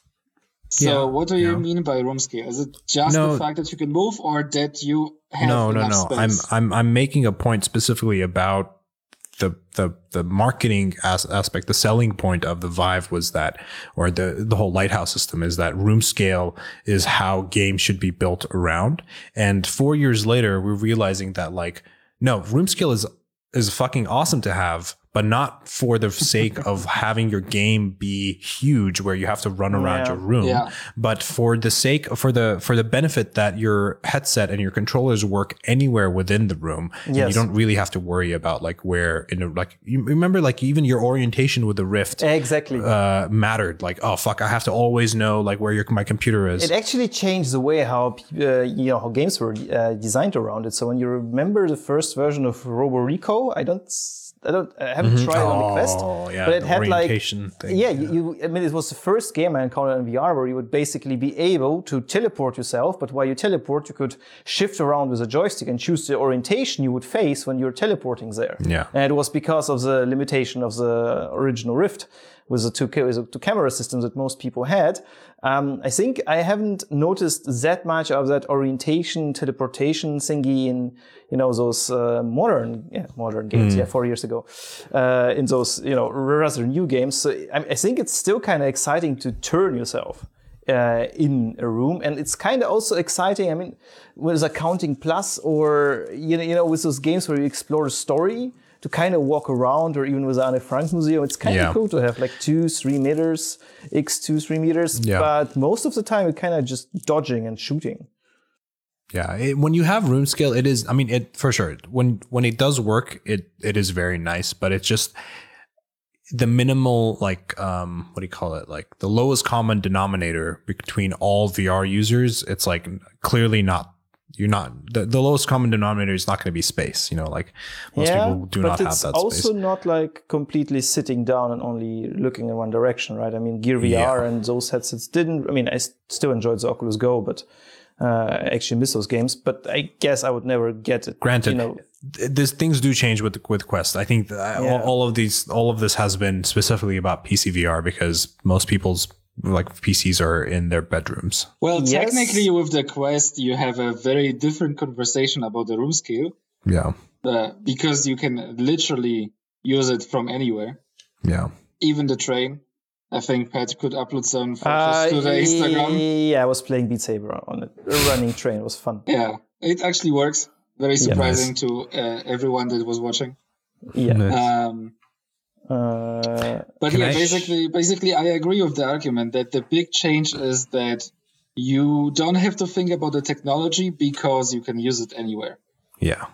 So yeah, what do you yeah. mean by room scale? Is it just no, the fact that you can move, or that you have no, enough no, no. space? I'm I'm I'm making a point specifically about the the the marketing as, aspect, the selling point of the Vive was that, or the the whole Lighthouse system is that room scale is how games should be built around. And four years later, we're realizing that like, no, room scale is is fucking awesome to have, but not for the sake of having your game be huge where you have to run around Yeah. your room, Yeah. but for the sake for the for the benefit that your headset and your controllers work anywhere within the room. And Yes. you don't really have to worry about like where in a, like you remember like even your orientation with the Rift Exactly. uh mattered. Like, oh fuck, I have to always know like where your my computer is. It actually changed the way how uh, you know how games were uh, designed around it. So when you remember the first version of Robo Rico, I don't, I don't, I haven't tried it on the Quest, Oh, yeah, but it the had like, orientation thing. yeah, you, you, I mean, it was the first game I encountered in V R where you would basically be able to teleport yourself, but while you teleport, you could shift around with a joystick and choose the orientation you would face when you're teleporting there. Yeah. And it was because of the limitation of the original Rift with the two, ca- with the two camera systems that most people had. Um, I think I haven't noticed that much of that orientation, teleportation thingy in, you know, those uh, modern, yeah, modern games, yeah, four years ago, uh, in those, you know, rather new games. So I, I think it's still kind of exciting to turn yourself uh, in a room, and it's kind of also exciting. I mean, with Accounting Plus, or you know, you know, with those games where you explore a story, to kind of walk around, or even with the Anne Frank Museum, it's kind of Yeah. cool to have like two, three meters, x two, three meters. Yeah. But most of the time, it's kind of just dodging and shooting. Yeah, it, when you have room scale, it is. I mean, it for sure. When when it does work, it it is very nice. But it's just the minimal, like, um, what do you call it? Like the lowest common denominator between all V R users. It's like clearly not. You're not the, the lowest common denominator is not going to be space. You know, like most yeah, people do but not have it's that also space. not like completely sitting down and only looking in one direction, right? I mean, Gear V R Yeah. and those headsets didn't. I mean, I s- still enjoyed the Oculus Go, but uh, I actually miss those games. But I guess I would never get it. Granted, you know, th- these things do change with with Quest. I think that Yeah. all, all of these, all of this has been specifically about P C V R because most people's like P Cs are in their bedrooms. Well, Yes. technically, with the Quest, you have a very different conversation about the room scale Yeah, uh, because you can literally use it from anywhere, yeah. even the train. I think Pat could upload some photos uh, to the Instagram. yeah, I was playing Beat Saber on a running train. It was fun. Yeah, it actually works. Very surprising to uh, everyone that was watching. Yeah. Um, Uh, But Can yeah, I sh- basically, basically, I agree with the argument that the big change is that you don't have to think about the technology because you can use it anywhere. Yeah.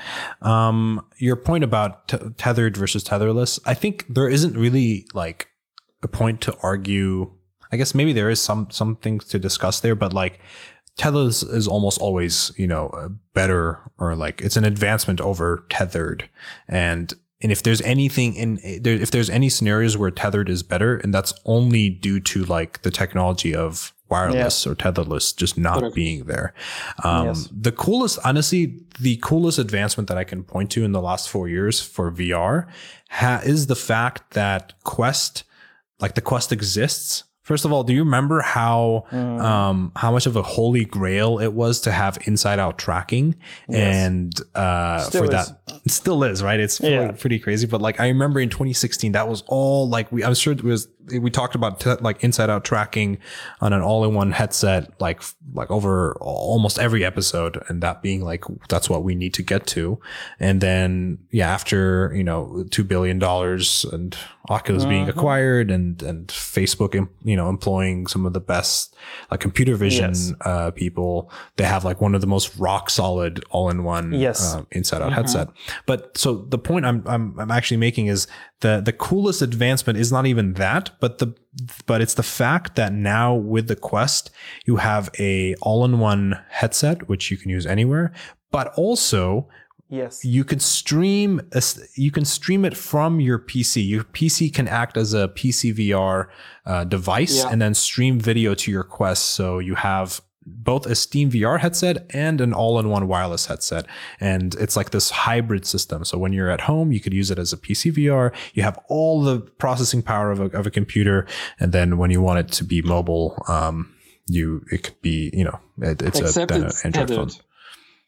Um, your point about t- tethered versus tetherless, I think there isn't really like a point to argue. I guess maybe there is some some things to discuss there, but like tetherless is almost always, you know, uh, better, or like it's an advancement over tethered. And and if there's anything in there, if there's any scenarios where tethered is better, and that's only due to like the technology of wireless or tetherless just not Correct. being there. Um, Yes. The coolest, honestly, the coolest advancement that I can point to in the last four years for V R ha- is the fact that Quest, like the Quest exists. First of all, do you remember how Mm. um, how much of a holy grail it was to have inside out tracking? Yes. And uh, Still for is. that, it still is, right? It's pretty, Yeah. pretty crazy. But like I remember in twenty sixteen, that was all like we. I'm sure it was. We talked about t- like inside out tracking on an all in one headset, like like over almost every episode, and that being like that's what we need to get to. And then yeah, after you know two billion dollars and Oculus being acquired, and and Facebook, em- you know, employing some of the best like computer vision Yes. uh, people, they have like one of the most rock solid all in one Yes. uh, inside out headset. But so the point I'm I'm I'm actually making is the the coolest advancement is not even that, but the but it's the fact that now with the Quest you have a all-in-one headset which you can use anywhere, but also yes. you can stream a s- you can stream it from your P C. Your P C can act as a P C V R uh, device Yeah. and then stream video to your Quest. So you have both a Steam V R headset and an all-in-one wireless headset. And it's like this hybrid system. So when you're at home, you could use it as a P C V R. You have all the processing power of a, of a computer. And then when you want it to be mobile, um, you, it could be, you know, it, it's Except a, then it's an Android phone. tethered.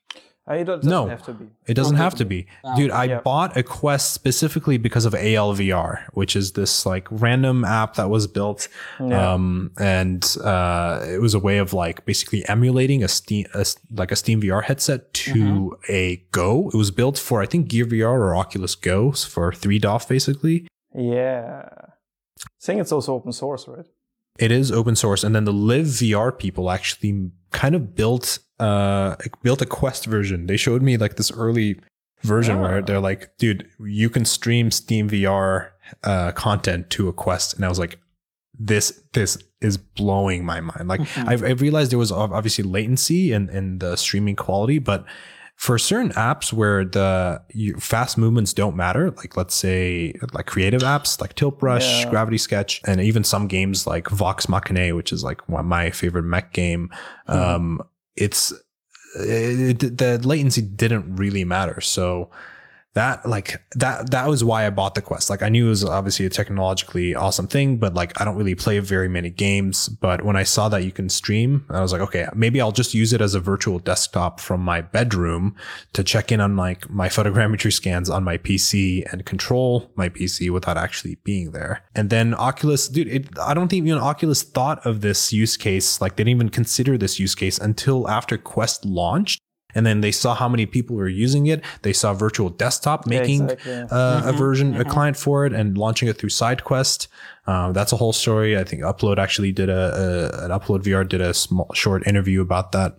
I don't, doesn't no, have to be. it doesn't have to be. Oh, Dude, I yeah. bought a Quest specifically because of A L V R, which is this like random app that was built. Yeah. Um, and uh, it was a way of like basically emulating a Steam, a, like a Steam V R headset to mm-hmm. a Go. It was built for, I think, Gear V R or Oculus Go for three D O F basically. Yeah. I think it's also open source, right? It is open source. And then the Live V R people actually kind of built uh built a Quest version. They showed me like this early version oh. where they're like, dude, you can stream Steam V R uh content to a Quest. And I was like, this this is blowing my mind. Like mm-hmm. I've, I've realized there was obviously latency in, in the streaming quality, but for certain apps where the you, fast movements don't matter, like let's say like creative apps like Tilt Brush, yeah. Gravity Sketch, and even some games like Vox Machina, which is like one of my favorite mech game, mm-hmm. um, it's it, the latency didn't really matter. So that like that that was why I bought the Quest. Like I knew it was obviously a technologically awesome thing, but like I don't really play very many games. But when I saw that you can stream, I was like, okay, maybe I'll just use it as a virtual desktop from my bedroom to check in on like my photogrammetry scans on my P C and control my P C without actually being there. And then Oculus, dude, it, I don't think even Oculus thought of this use case. Like they didn't even consider this use case until after Quest launched. And then they saw how many people were using it. They saw Virtual Desktop making yeah, exactly. uh, mm-hmm, a version, mm-hmm. a client for it, and launching it through SideQuest. Um, that's a whole story. I think Upload actually did a, a an Upload V R did a small short interview about that.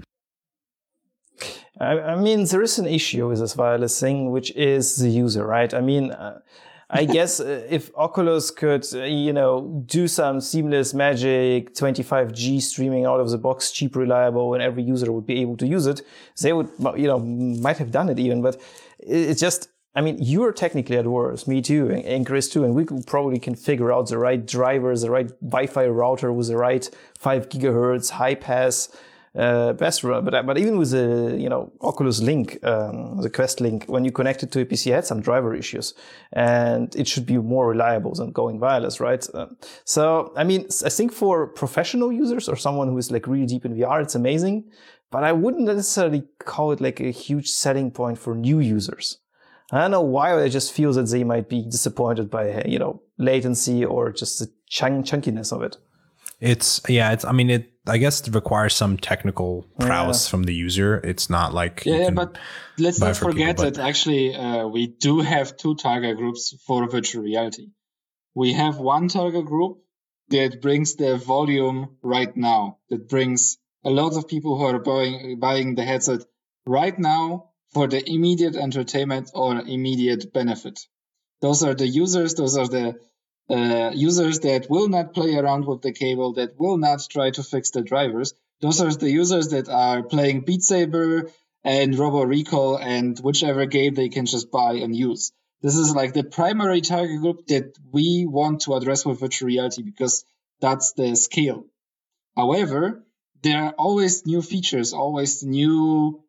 I, I mean, there is an issue with this wireless thing, which is the user, right? I mean. Uh, I guess uh, if Oculus could, uh, you know, do some seamless magic, twenty-five G streaming out of the box, cheap, reliable, and every user would be able to use it, they would, you know, might have done it even. But it's just, I mean, you're technically adverse, me too, and, and Chris too, and we could probably can figure out the right drivers, the right Wi-Fi router with the right five gigahertz high pass. Uh, best run, but but even with the you know Oculus Link, um, the Quest Link, when you connect it to a P C, it had some driver issues, and it should be more reliable than going wireless, right? Uh, so I mean, I think for professional users or someone who is like really deep in V R, it's amazing, but I wouldn't necessarily call it like a huge selling point for new users. I don't know why, I just feel that they might be disappointed by you know latency or just the chunk- chunkiness of it. It's yeah, it's I mean it I guess it requires some technical prowess yeah. from the user. It's not like yeah, yeah but let's not forget people, but... that actually uh, we do have two target groups for virtual reality. We have one target group that brings the volume right now, that brings a lot of people who are buying buying the headset right now for the immediate entertainment or immediate benefit. Those are the users. Those are the Uh, users that will not play around with the cable, that will not try to fix the drivers. Those are the users that are playing Beat Saber and Robo Recall and whichever game they can just buy and use. This is like the primary target group that we want to address with virtual reality because that's the scale. However, there are always new features, always new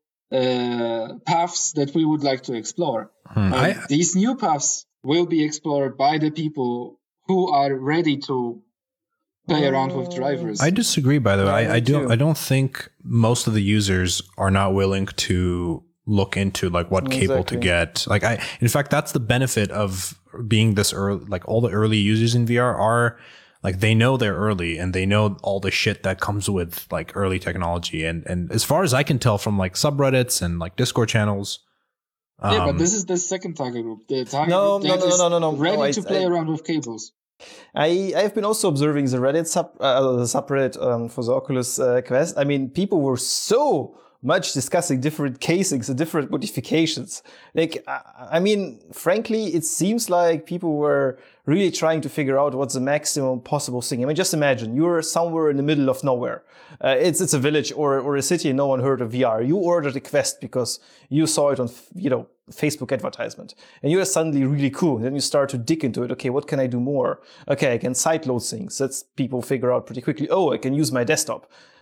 uh, paths that we would like to explore. Hmm, I... These new paths will be explored by the people who are ready to play around with drivers. I disagree, by the way. I, I don't. I don't think most of the users are not willing to look into like what exactly. cable to get. Like I, in fact, that's the benefit of being this early. Like all the early users in V R are like they know they're early and they know all the shit that comes with like early technology. And and as far as I can tell from like subreddits and like Discord channels. Um, yeah, but this is the second target group. The target no, group that no, no, no, no, no, ready no, I, to play I, around with cables. I I've been also observing the Reddit sub uh, the subreddit um, for the Oculus uh, Quest. I mean, people were so much discussing different casings and different modifications. Like, I, I mean, frankly, it seems like people were really trying to figure out what's the maximum possible thing. I mean, just imagine you're somewhere in the middle of nowhere. Uh, it's it's a village or or a city and no one heard of V R. You ordered a Quest because you saw it on you know. Facebook advertisement and you're suddenly really cool. And then you start to dig into it. Okay, what can I do more? Okay, I can sideload things. That's people figure out pretty quickly. Oh, I can use my desktop.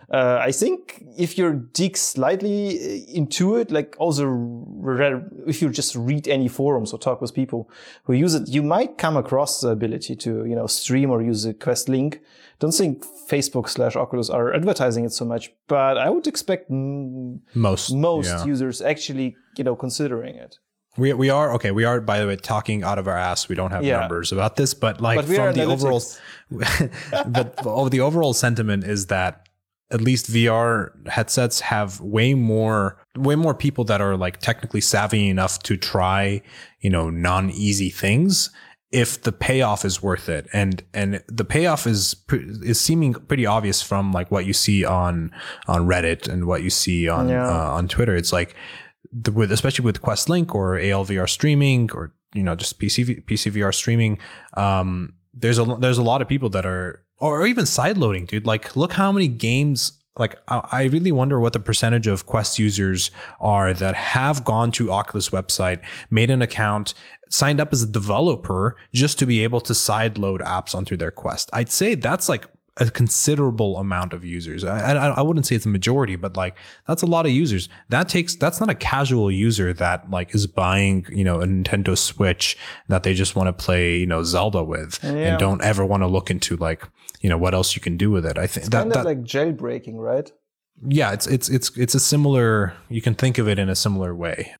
Uh, I think if you're dig slightly into it, like also re- if you just read any forums or talk with people who use it, you might come across the ability to, you know, stream or use a Quest link. Don't think Facebook slash Oculus are advertising it so much, but I would expect m- most most yeah. users actually, you know, considering it. We we are okay. We are, by the way, talking out of our ass. We don't have yeah. numbers about this, but like but from the analytics. overall, but oh, the overall sentiment is that at least V R headsets have way more way more people that are like technically savvy enough to try, you know, non-easy things if the payoff is worth it. And and the payoff is is seeming pretty obvious from like what you see on on Reddit and what you see on yeah. uh, on Twitter. It's like the, with especially with Quest Link or A L V R streaming or, you know, just P C P C V R streaming. Um, there's a there's a lot of people that are, or even side loading, dude. Like, look how many games. Like, I, I really wonder what the percentage of Quest users are that have gone to Oculus website, made an account, signed up as a developer just to be able to side load apps onto their Quest. I'd say that's like a considerable amount of users. I, I, I wouldn't say it's a majority, but like that's a lot of users. That takes, that's not a casual user that like is buying, you know, a Nintendo Switch that they just want to play, you know, Zelda with yeah. and don't ever want to look into like, you know, what else you can do with it. I think it's that, kind that of like jailbreaking, right? Yeah, it's it's it's it's a similar, you can think of it in a similar way.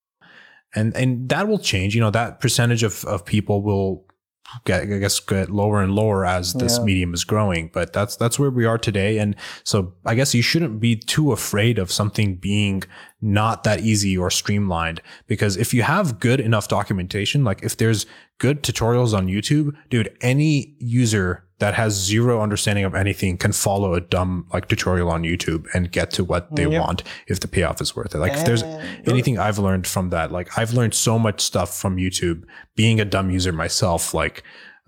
And and that will change, you know, that percentage of, of people will get, I guess, get lower and lower as this yeah. medium is growing, but that's that's where we are today. And so I guess you shouldn't be too afraid of something being not that easy or streamlined, because if you have good enough documentation, like if there's good tutorials on YouTube, dude, any user that has zero understanding of anything can follow a dumb like tutorial on YouTube and get to what they yep. want if the payoff is worth it. Like if there's anything I've learned from that, like I've learned so much stuff from YouTube being a dumb user myself, like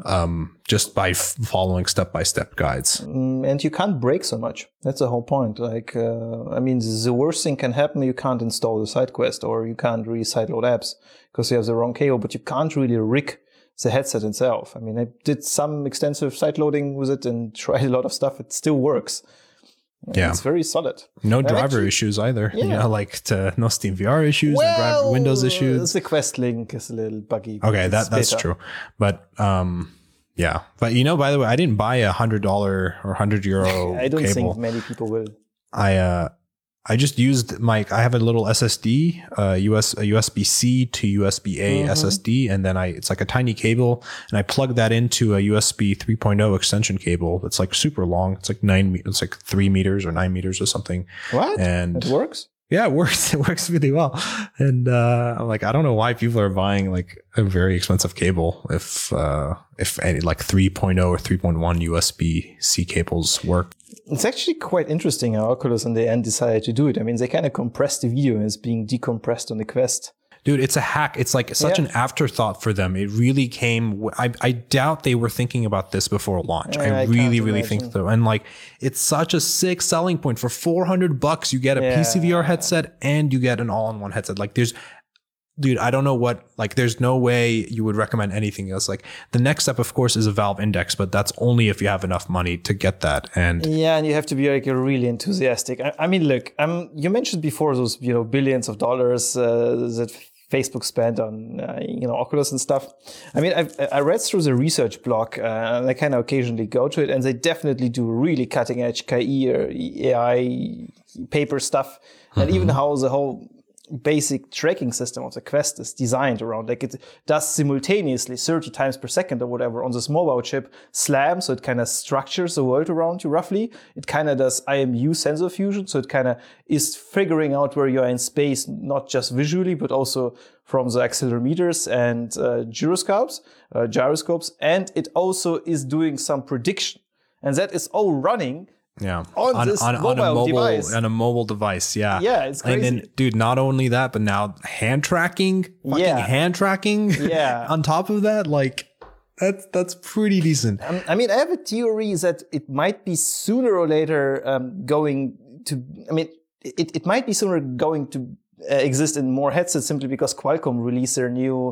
um, just by f- following step-by-step guides. And you can't break so much. That's the whole point. Like, uh, I mean, the worst thing can happen. You can't install the side quest or you can't really sideload apps because you have the wrong cable, but you can't really rig the headset itself. I mean, I did some extensive side loading with it and tried a lot of stuff. It still works. Yeah. It's very solid. No driver actually, issues either. Yeah. You know, like to, no Steam V R issues, well, no driver Windows issues. The Quest Link is a little buggy. Okay, that that's better. true. But um yeah. But you know, by the way, I didn't buy a hundred dollar or hundred euro I don't cable. think many people will. I uh I just used my, I have a little S S D, uh, U S, a U S B C to U S B A mm-hmm. S S D. And then I, it's like a tiny cable and I plug that into a U S B three point oh extension cable. That's like super long. It's like nine, it's like three meters or nine meters or something. What? And it works? Yeah, it works. It works really well. And, uh, I'm like, I don't know why people are buying like a very expensive cable if, uh, if any like three point oh or three point one U S B C cables work. It's actually quite interesting how Oculus in the end decided to do it. I mean, they kind of compressed the video and it's being decompressed on the Quest. Dude, it's a hack. It's like such yeah. an afterthought for them. It really came. I, I doubt they were thinking about this before launch. Yeah, I, I really, really imagine. think so. And like, it's such a sick selling point. For four hundred bucks, you get a yeah. P C V R headset and you get an all-in-one headset. Like, there's, dude, I don't know what, like, there's no way you would recommend anything else. Like, the next step, of course, is a Valve Index, but that's only if you have enough money to get that. And yeah, and you have to be like really enthusiastic. I, I mean, look, um, you mentioned before those, you know, billions of dollars uh, that Facebook spent on, uh, you know, Oculus and stuff. I mean, I've, I read through the research blog, uh, and I kind of occasionally go to it, and they definitely do really cutting edge K I or A I paper stuff, mm-hmm. and even how the whole basic tracking system of the Quest is designed around. Like, it does simultaneously thirty times per second or whatever on this mobile chip slam, so it kind of structures the world around you roughly. It kind of does I M U sensor fusion, so it kind of is figuring out where you are in space, not just visually, but also from the accelerometers and uh, gyroscopes, uh, gyroscopes. And it also is doing some prediction. And that is all running Yeah, on, on, this on, mobile, on a mobile device. on a mobile device. Yeah, yeah, it's crazy. And then, dude, not only that, but now hand tracking, fucking yeah. hand tracking. Yeah, on top of that, like that's that's pretty decent. Um, I mean, I have a theory that it might be sooner or later um, going to. I mean, it it might be sooner going to uh, exist in more headsets simply because Qualcomm released their new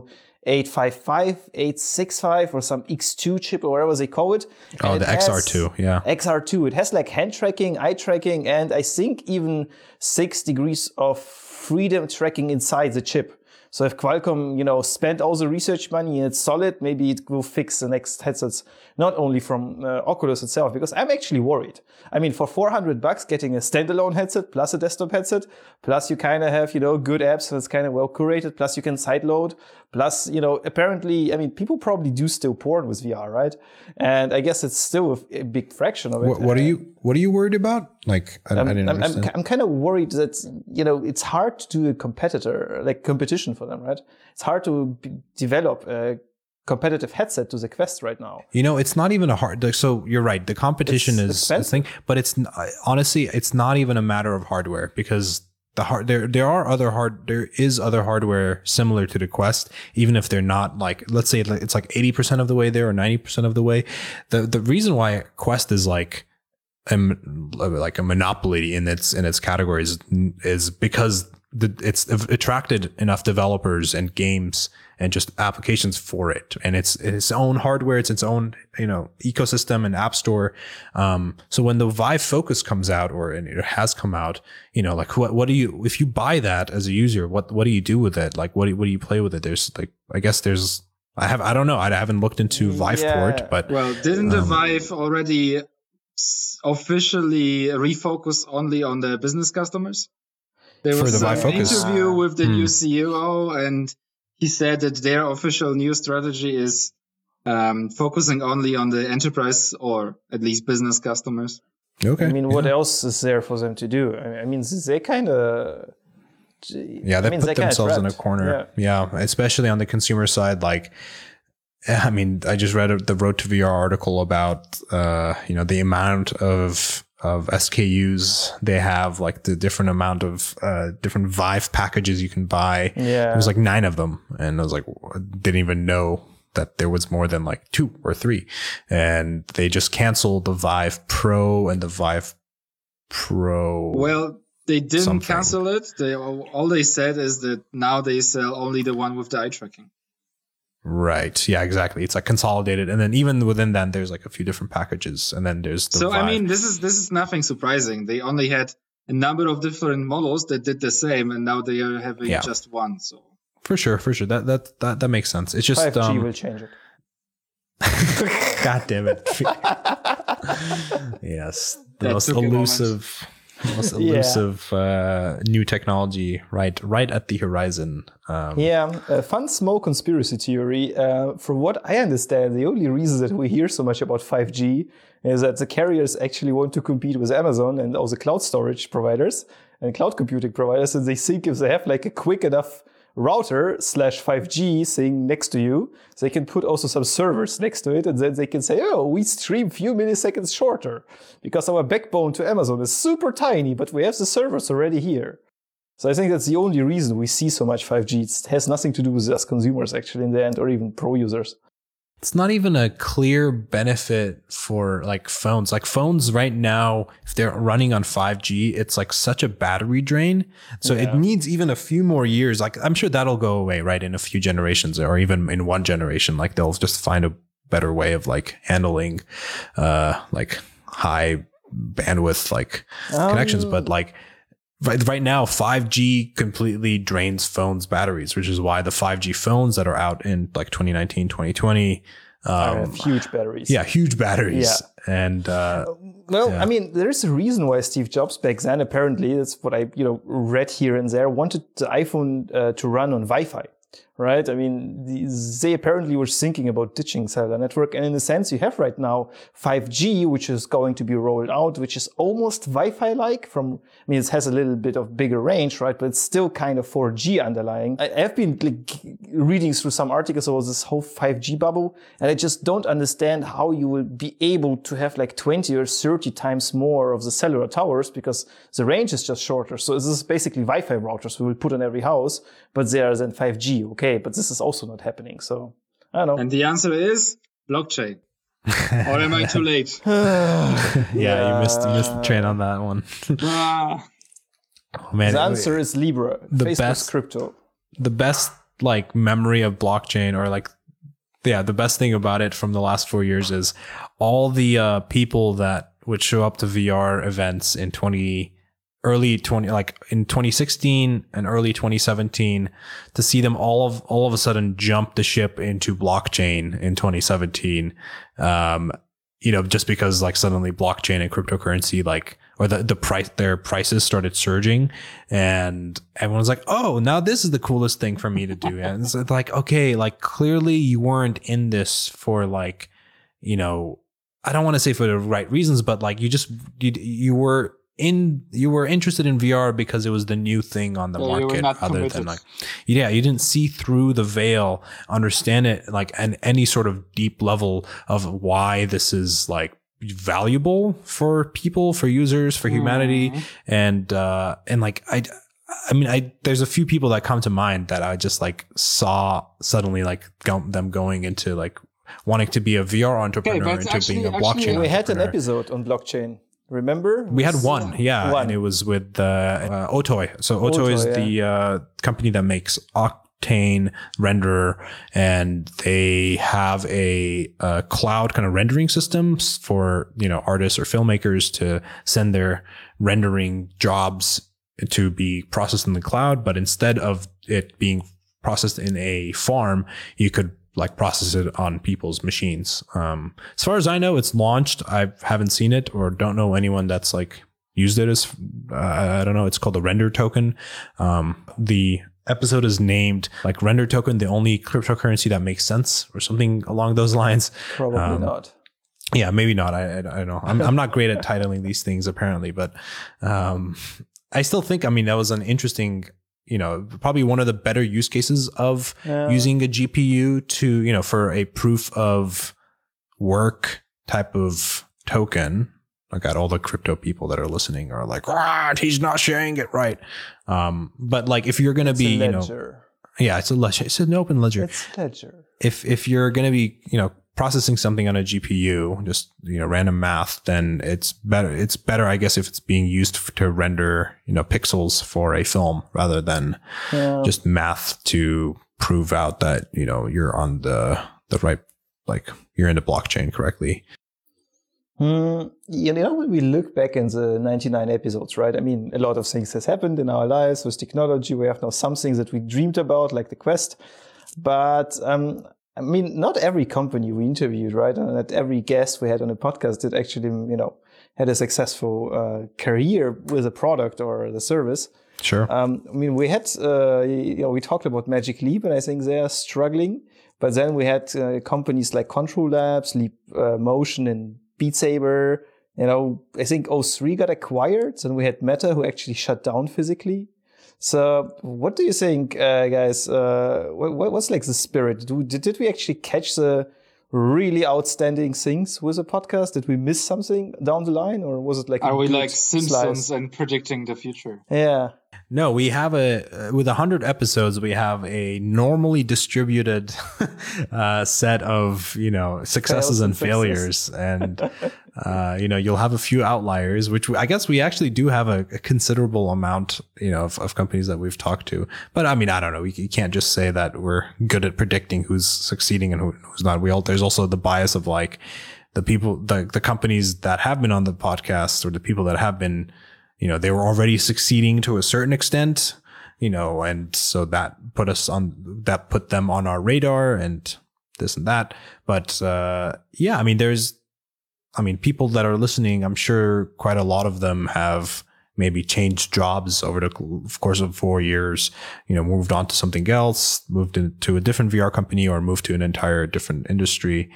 eight fifty-five, eight sixty-five, or some X two chip or whatever they call it. Oh, And the it X R has- two, yeah. X R two. It has like hand tracking, eye tracking, and I think even six degrees of freedom tracking inside the chip. So if Qualcomm, you know, spent all the research money and it's solid, maybe it will fix the next headsets, not only from uh, Oculus itself, because I'm actually worried. I mean, for four hundred bucks, getting a standalone headset plus a desktop headset, plus you kind of have, you know, good apps that's kind of well curated, plus you can sideload, plus, you know, apparently, I mean, people probably do still porn with V R, right? And I guess it's still a, a big fraction of it. What, what are you What are you worried about? Like, I, I'm, I didn't I'm, understand. I'm, I'm kind of worried that, you know, it's hard to do a competitor, like competition for them, right? It's hard to b- develop a competitive headset to the Quest right now. You know, it's not even a hard. like, So you're right. The competition It's is a thing, but it's n- honestly, it's not even a matter of hardware because the hard there there are other hard there is other hardware similar to the Quest, even if they're not like let's say it's like eighty percent of the way there or ninety percent of the way. The the reason why Quest is like a, like a monopoly in its in its categories is because the, it's attracted enough developers and games and just applications for it. And it's its own hardware. It's its own, you know, ecosystem and app store. Um, so when the Vive Focus comes out or and it has come out, you know, like what, what do you, if you buy that as a user, what, what do you do with it? Like, what do, what do you play with it? There's like, I guess there's, I have, I don't know. I haven't looked into Viveport, Yeah. but Well, didn't the Um, Vive already s- officially refocus only on the business customers? There For was the an Vive Focus? interview with the Hmm. new C E O, and he said that their official new strategy is um, focusing only on the enterprise or at least business customers. okay. I mean, what yeah. else is there for them to do? I I mean, they kind of. Yeah, they I mean, put they kinda themselves in a trapped. corner. Yeah. especially on the consumer side. Like, I mean, I just read a, the Road to V R article about, uh, you know, the amount of of S K Us they have, like the different amount of uh, different Vive packages you can buy. Yeah. It was like nine of them, and I was like, I didn't even know that there was more than like two or three, and they just canceled the Vive Pro and the Vive Pro. Well, they didn't Something. cancel it. They all they said is that now they sell only the one with the eye tracking. Right. Yeah, exactly. It's like consolidated. And then even within that, there's like a few different packages. And then there's the So I Vive. mean, this is this is nothing surprising. They only had a number of different models that did the same, and now they are having Yeah. just one. So For sure, for sure. That that that, that makes sense. It's just five G um, will change it. God damn it. Yes. The That most took a moment. elusive most Yeah. elusive uh, new technology right right at the horizon. Um, Yeah, a fun small conspiracy theory. Uh, from what I understand, the only reason that we hear so much about five G is that the carriers actually want to compete with Amazon and all the cloud storage providers and cloud computing providers. And they think if they have like a quick enough router slash five G thing next to you, they can put also some servers next to it, and then they can say, oh, we stream few milliseconds shorter because our backbone to Amazon is super tiny, but we have the servers already here. So I think that's the only reason we see so much five G. It has nothing to do with us consumers actually in the end, or even pro users. It's not even a clear benefit for like phones. Like phones right now, if they're running on five G, it's like such a battery drain. So Yeah. it needs even a few more years. Like I'm sure that'll go away, right? In a few generations or even in one generation, like they'll just find a better way of like handling, uh, like high bandwidth, like connections. But like, Right, right now, five G completely drains phones' batteries, which is why the five G phones that are out in like twenty nineteen, twenty twenty, I um, have huge batteries. yeah, huge batteries. And uh, Well, Yeah. I mean, there's a reason why Steve Jobs back then, apparently, that's what I, you know, read here and there, wanted the iPhone uh, to run on Wi-Fi, right? I mean, the, they apparently were thinking about ditching cellular network. And in a sense, you have right now five G, which is going to be rolled out, which is almost Wi-Fi-like from, I mean, it has a little bit of bigger range, right? But it's still kind of four G underlying. I, I've been like, reading through some articles about this whole five G bubble, and I just don't understand how you will be able to have like twenty or thirty times more of the cellular towers because the range is just shorter. So this is basically Wi-Fi routers we will put in every house, but they are then five G, okay? But this is also not happening. So I don't know. And the answer is blockchain. Or am I too late? yeah, you missed you missed the train on that one. Ah, Oh, man, The it- answer is Libra. the Facebook's best- crypto. the best like memory of blockchain, or like, yeah, the best thing about it from the last four years is all the uh, people that would show up to V R events in twenty early twenty like in twenty sixteen and early twenty seventeen, to see them all of all of a sudden jump the ship into blockchain in twenty seventeen. Um, you know, just because like suddenly blockchain and cryptocurrency, like, or the, the price, their prices started surging, and everyone's like, oh, now this is the coolest thing for me to do. And it's like, okay, like clearly you weren't in this for like, you know, I don't want to say for the right reasons, but like you just, you, you were in, you were interested in V R because it was the new thing on the Yeah, you were market, not other committed. than like, yeah, you didn't see through the veil, understand it like and any sort of deep level of why this is like valuable for people, for users, for humanity. Mhm. And, uh, and like, I, I mean, I, there's a few people that come to mind that I just like saw suddenly like go, them going into like wanting to be a V R entrepreneur, but into actually- being a actually, blockchain We had an entrepreneur. episode on blockchain. Remember? We had With- one, yeah, One. and it was with uh, uh, Otoy. So Otoy, Otoy, is yeah. the uh, company that makes Octane renderer, and they have a, uh cloud kind of rendering systems for, you know, artists or filmmakers to send their rendering jobs to be processed in the cloud. But instead of it being processed in a farm, you could like process it on people's machines. Um, as far as I know, it's launched. I haven't seen it or don't know anyone that's like used it as, uh, I don't know. It's called the Render Token. Um, the episode is named like Render Token, the only cryptocurrency that makes sense, or something along those lines. Probably Um, not. Yeah, maybe not. I, I, I don't know. I'm, I'm not great at titling these things apparently, but, um, I still think, I mean, that was an interesting, you know, probably one of the better use cases of Yeah. using a G P U to, you know, for a proof of work type of token. I got all the crypto people that are listening are like, ah, he's not sharing it right. Um, but like, if you're going to It's be, a you know, ledger. yeah, it's a ledger. It's an open ledger. It's ledger. If, if you're going to be, you know, processing something on a G P U, just, you know, random math, then it's better. It's better, I guess, if it's being used f- to render, you know, pixels for a film rather than Yeah. just math to prove out that, you know, you're on the, the right, like you're in the blockchain correctly. Hmm, you know, when we look back in the ninety-nine episodes, right? I mean, a lot of things has happened in our lives with technology. We have now some things that we dreamed about, like the Quest. But, um, I mean, not every company we interviewed, right? And not every guest we had on a podcast did actually, you know, had a successful uh, career with a product or the service. Sure. Um, I mean, we had, uh, you know, we talked about Magic Leap, and I think they are struggling. But then we had uh, companies like Control Labs, Leap uh, Motion, and Beat Saber. You know, I think O three got acquired, and we had Meta, who actually shut down physically. So, what do you think, uh, guys? Uh, what, what's like the spirit? Do, did, did we actually catch the really outstanding things with the podcast? Did we miss something down the line, or was it like a Are we good like Simpsons slice? and predicting the future? Yeah. No, we have a, uh, with a hundred episodes, we have a normally distributed uh, set of, you know, successes Fails and and success. failures. And, uh, you know, you'll have a few outliers, which we, I guess we actually do have a, a considerable amount, you know, of, of companies that we've talked to. But I mean, I don't know. We, you can't just say that we're good at predicting who's succeeding and who, who's not. We all, there's also the bias of like the people, the, the companies that have been on the podcast, or the people that have been, you know, they were already succeeding to a certain extent, you know, and so that put us on, that put them on our radar and this and that. But, uh, yeah, I mean, there's, I mean, people that are listening, I'm sure quite a lot of them have maybe changed jobs over the course of four years, you know, moved on to something else, moved into a different V R company, or moved to an entire different industry.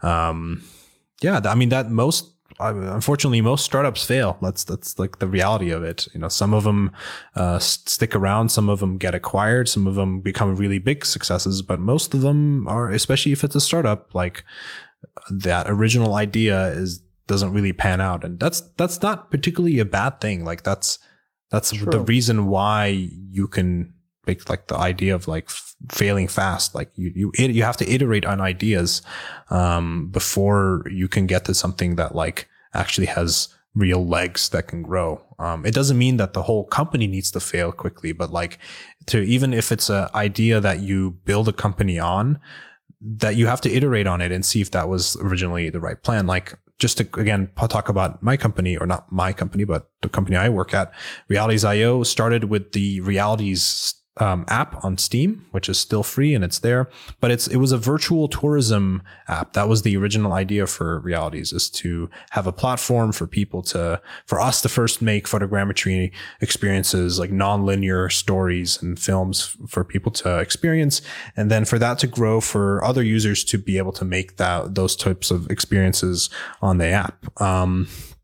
Um, yeah, I mean, that most, unfortunately, most startups fail. That's that's like the reality of it. You know, some of them uh, stick around, some of them get acquired, some of them become really big successes, but most of them are, especially if it's a startup, like that original idea is doesn't really pan out, and that's that's not particularly a bad thing. Like that's that's True. the reason why you can make like the idea of like f- failing fast. Like you you it, you have to iterate on ideas um, before you can get to something that like actually has real legs that can grow. Um, it doesn't mean that the whole company needs to fail quickly, but like to, even if it's an idea that you build a company on, that you have to iterate on it and see if that was originally the right plan. Like, just to, again, talk about my company, or not my company, but the company I work at, Realities dot io started with the Realities um, app on Steam, which is still free and it's there, but it's, it was a virtual tourism app. That was the original idea for Realities, is to have a platform for people to, for us to first make photogrammetry experiences, like non-linear stories and films for people to experience. And then for that to grow for other users to be able to make that, those types of experiences on the app. Um,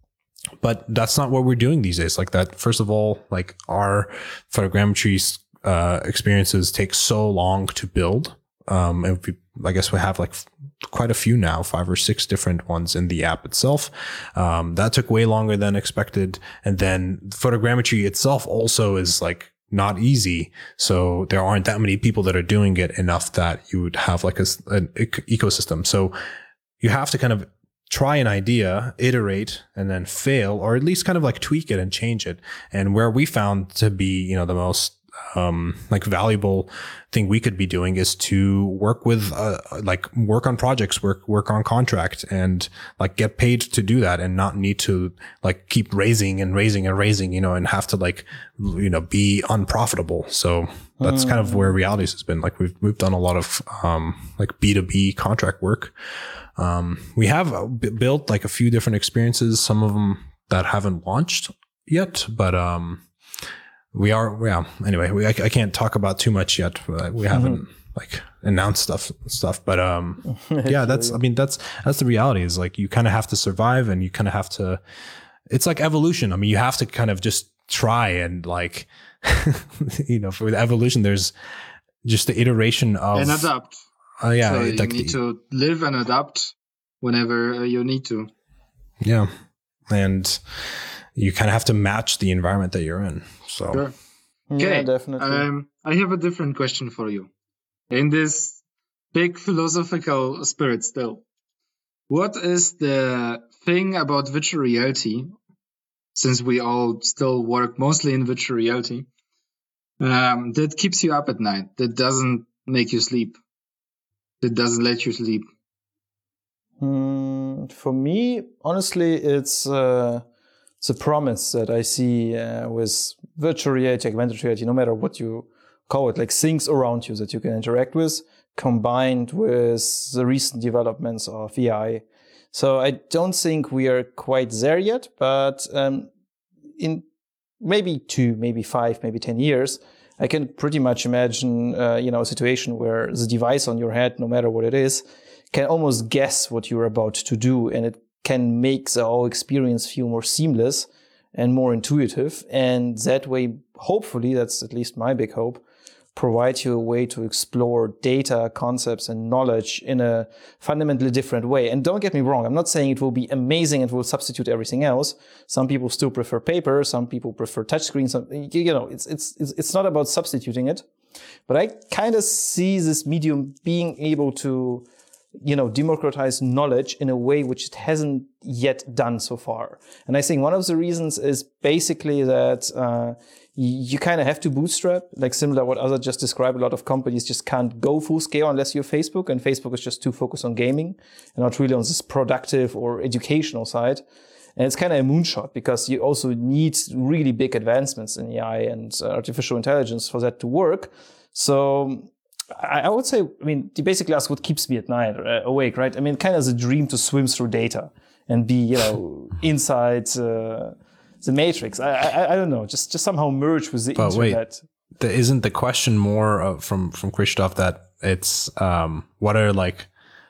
but that's not what we're doing these days. Like that, first of all, like our photogrammetry Uh, experiences take so long to build. Um, and we, I guess we have like f- quite a few now, five or six different ones in the app itself. Um, that took way longer than expected. And then photogrammetry itself also is like not easy. So there aren't that many people that are doing it enough that you would have like a, an ec- ecosystem. So you have to kind of try an idea, iterate, and then fail, or at least kind of like tweak it and change it. And where we found to be, you know, the most um, like valuable thing we could be doing is to work with, uh, like work on projects, work, work on contract, and like get paid to do that, and not need to like keep raising and raising and raising, you know, and have to like, you know, be unprofitable. So that's mm. kind of where Realities has been. Like we've, we've done a lot of, um, like B two B contract work. Um, we have b- built like a few different experiences, some of them that haven't launched yet, but, um, we are, yeah. Anyway, we, I, I can't talk about too much yet. We haven't mm-hmm. like announced stuff, stuff. But um, yeah, that's. I mean, that's that's the reality. Is like you kind of have to survive, and you kind of have to. It's like evolution. I mean, you have to kind of just try and like, you know, for the evolution, there's just the iteration of and adapt. Oh uh, yeah, so like you the, need to live and adapt whenever you need to. Yeah, and you kind of have to match the environment that you're in. So, sure. Okay, yeah, definitely. Um, I have a different question for you. In this big philosophical spirit still, what is the thing about virtual reality, since we all still work mostly in virtual reality, um, that keeps you up at night, that doesn't make you sleep, that doesn't let you sleep? Mm, for me, honestly, it's... Uh... It's a promise that I see uh, with virtual reality, augmented reality, no matter what you call it, like things around you that you can interact with, combined with the recent developments of A I. So I don't think we are quite there yet, but um, in maybe two, maybe five, maybe ten years, I can pretty much imagine, uh, you know, a situation where the device on your head, no matter what it is, can almost guess what you're about to do, and it can make the whole experience feel more seamless and more intuitive. And that way, hopefully, that's at least my big hope, provide you a way to explore data, concepts, and knowledge in a fundamentally different way. And don't get me wrong, I'm not saying it will be amazing and will substitute everything else. Some people still prefer paper, some people prefer touchscreens. Some, you know, it's, it's, it's, it's not about substituting it. But I kind of see this medium being able to, you know, democratize knowledge in a way which it hasn't yet done so far. And I think one of the reasons is basically that uh, you kind of have to bootstrap, like similar to what Azad just described. A lot of companies just can't go full scale unless you're Facebook, and Facebook is just too focused on gaming and not really on this productive or educational side. And it's kind of a moonshot because you also need really big advancements in A I and uh, artificial intelligence for that to work. So I would say, I mean, you basically ask what keeps me at night uh, awake, right? I mean, kind of the dream to swim through data and be, you know, inside uh, the matrix. I, I I don't know, just just somehow merge with the but internet. Wait, the, isn't the question more uh, from from Christoph that it's um what are like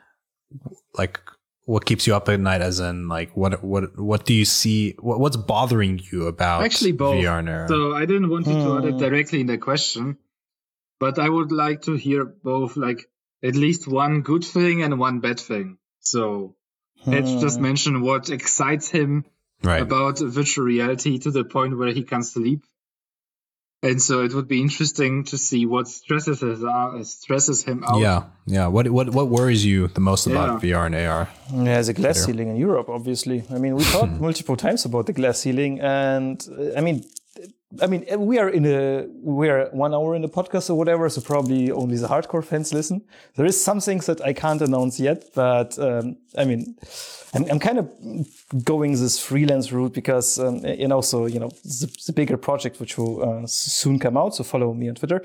like what keeps you up at night? As in, like what what what do you see? What, what's bothering you about actually both? V R and A R? So I didn't want you to add it Hmm. directly in the question. But I would like to hear both, like at least one good thing and one bad thing. So let's just mention what excites him Right. about virtual reality to the point where he can't sleep. And so it would be interesting to see what stresses us out, stresses him out. Yeah, yeah. What what what worries you the most about Yeah. V R and A R? Yeah, there's a glass ceiling in Europe, obviously. I mean, we talked multiple times about the glass ceiling, and uh, I mean, I mean, we are in a we are one hour in the podcast or whatever, so probably only the hardcore fans listen. There is some things that I can't announce yet, but um, I mean, I'm, I'm kind of going this freelance route because, um, and also, you know, the, the bigger project which will uh, soon come out. So follow me on Twitter.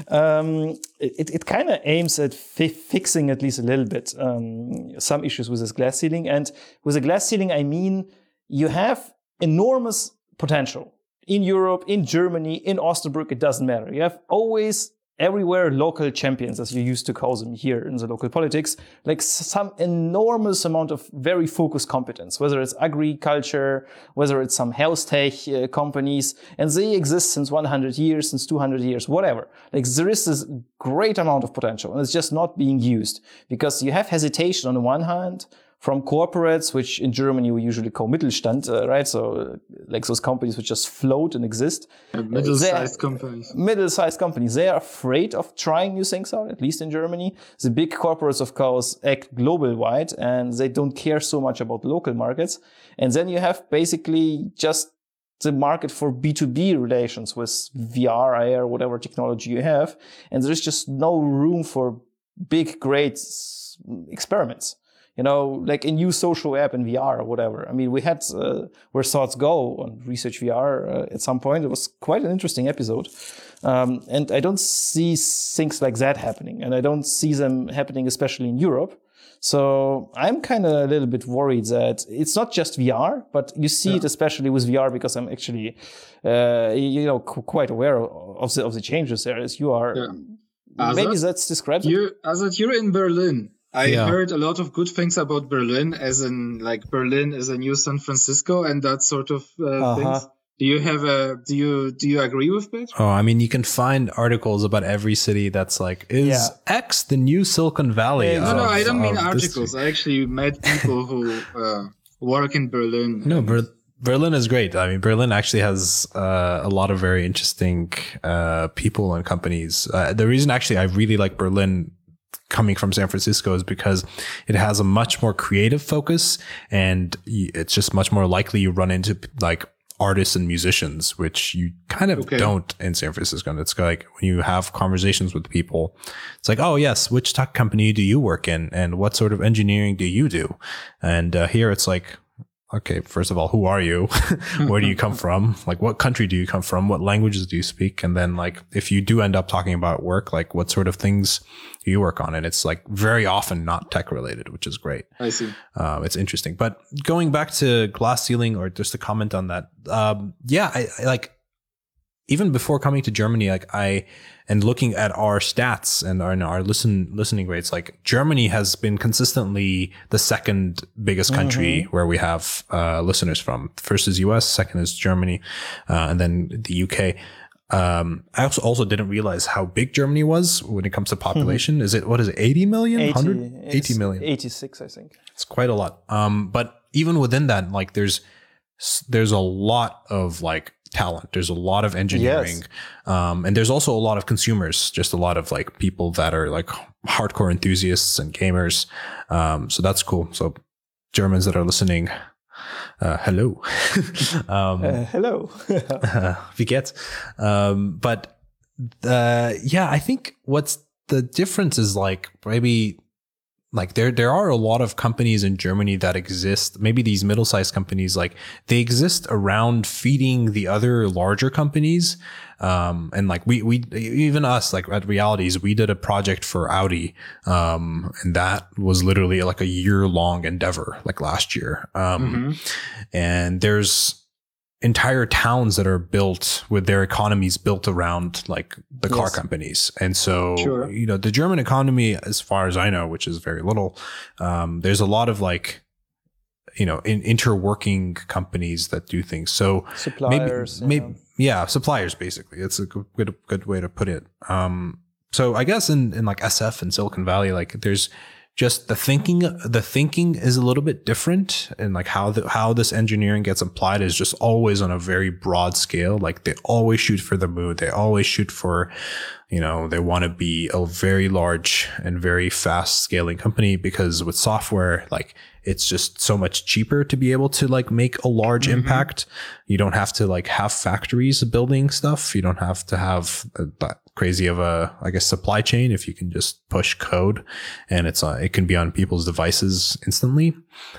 Um, it it kind of aims at fi- fixing at least a little bit um, some issues with this glass ceiling, and with a glass ceiling, I mean you have enormous potential. In Europe, in Germany, in Osnabrück, it doesn't matter. You have always everywhere local champions, as you used to call them here in the local politics, like some enormous amount of very focused competence, whether it's agriculture, whether it's some health tech uh, companies, and they exist since one hundred years, since two hundred years, whatever. Like there is this great amount of potential, and it's just not being used because you have hesitation on the one hand from corporates, which in Germany we usually call Mittelstand, uh, right? So uh, like those companies which just float and exist. Uh, middle-sized companies. Middle-sized companies. They are afraid of trying new things out, at least in Germany. The big corporates, of course, act global-wide, and they don't care so much about local markets. And then you have basically just the market for B two B relations with V R, I R, whatever technology you have. And there's just no room for big, great experiments. You know, like a new social app in V R or whatever. I mean, we had uh, Where Thoughts Go on Research V R uh, at some point. It was quite an interesting episode. Um, and I don't see things like that happening. And I don't see them happening, especially in Europe. So I'm kind of a little bit worried that it's not just V R, but you see yeah. it especially with V R because I'm actually, uh, you know, qu- quite aware of the, of the changes there as you are. Yeah. Maybe that's described. You, Azad, you're in Berlin. I yeah. heard a lot of good things about Berlin, as in like Berlin is a new San Francisco and that sort of uh, uh-huh. things. Do you have a? Do you do you agree with that? Oh, I mean, you can find articles about every city that's like, is yeah. X the new Silicon Valley? Yeah, of, no, no, I don't mean articles. I actually met people who uh, work in Berlin. No, Ber- Berlin is great. I mean, Berlin actually has uh, a lot of very interesting uh, people and companies. Uh, the reason actually I really like Berlin coming from San Francisco is because it has a much more creative focus, and it's just much more likely you run into like artists and musicians, which you kind of okay. don't in San Francisco. And it's like when you have conversations with people, it's like, oh yes, which tech company do you work in, and what sort of engineering do you do? And uh, here it's like, okay, first of all, who are you? Where do you come from? Like, what country do you come from? What languages do you speak? And then, like, if you do end up talking about work, like, what sort of things do you work on? And it's like very often not tech related, which is great. I see. Um, it's interesting. But going back to glass ceiling, or just to comment on that, um, yeah, I, I like, even before coming to Germany, like I, and looking at our stats and our, and our listen, listening rates, like Germany has been consistently the second biggest country mm-hmm. where we have, uh, listeners from. First is U S, second is Germany, uh, and then the U K. Um, I also, also didn't realize how big Germany was when it comes to population. Mm-hmm. Is it, what is it, eighty million? eighty, one hundred? eighty million. eighty-six, I think. It's quite a lot. Um, but even within that, like there's, there's a lot of like, talent. There's a lot of engineering. Yes. Um, and there's also a lot of consumers, just a lot of like people that are like hardcore enthusiasts and gamers. Um, so that's cool. So Germans that are listening, uh, hello. um, uh, hello. uh, wie geht's? Um, but, uh, yeah, I think what's the difference is like maybe like there, there are a lot of companies in Germany that exist. Maybe these middle-sized companies, like they exist around feeding the other larger companies. Um, and like we, we, even us, like at Realities, we did a project for Audi. Um, and that was literally like a year long endeavor, like last year. Um, mm-hmm. and there's entire towns that are built with their economies built around like the yes. car companies. And so, sure. you know, the German economy, as far as I know, which is very little, um, there's a lot of like, you know, in interworking companies that do things. So suppliers, maybe, maybe yeah. yeah, suppliers, basically. It's a good, good, good way to put it. Um, so I guess in, in like S F and Silicon Valley, like there's just the thinking, the thinking is a little bit different, and like how the, how this engineering gets applied is just always on a very broad scale. Like they always shoot for the moon. They always shoot for, you know, they want to be a very large and very fast scaling company, because with software, like it's just so much cheaper to be able to like make a large mm-hmm. impact. You don't have to like have factories building stuff. You don't have to have a, that crazy of a, I guess, supply chain. If you can just push code and it's, uh, it can be on people's devices instantly.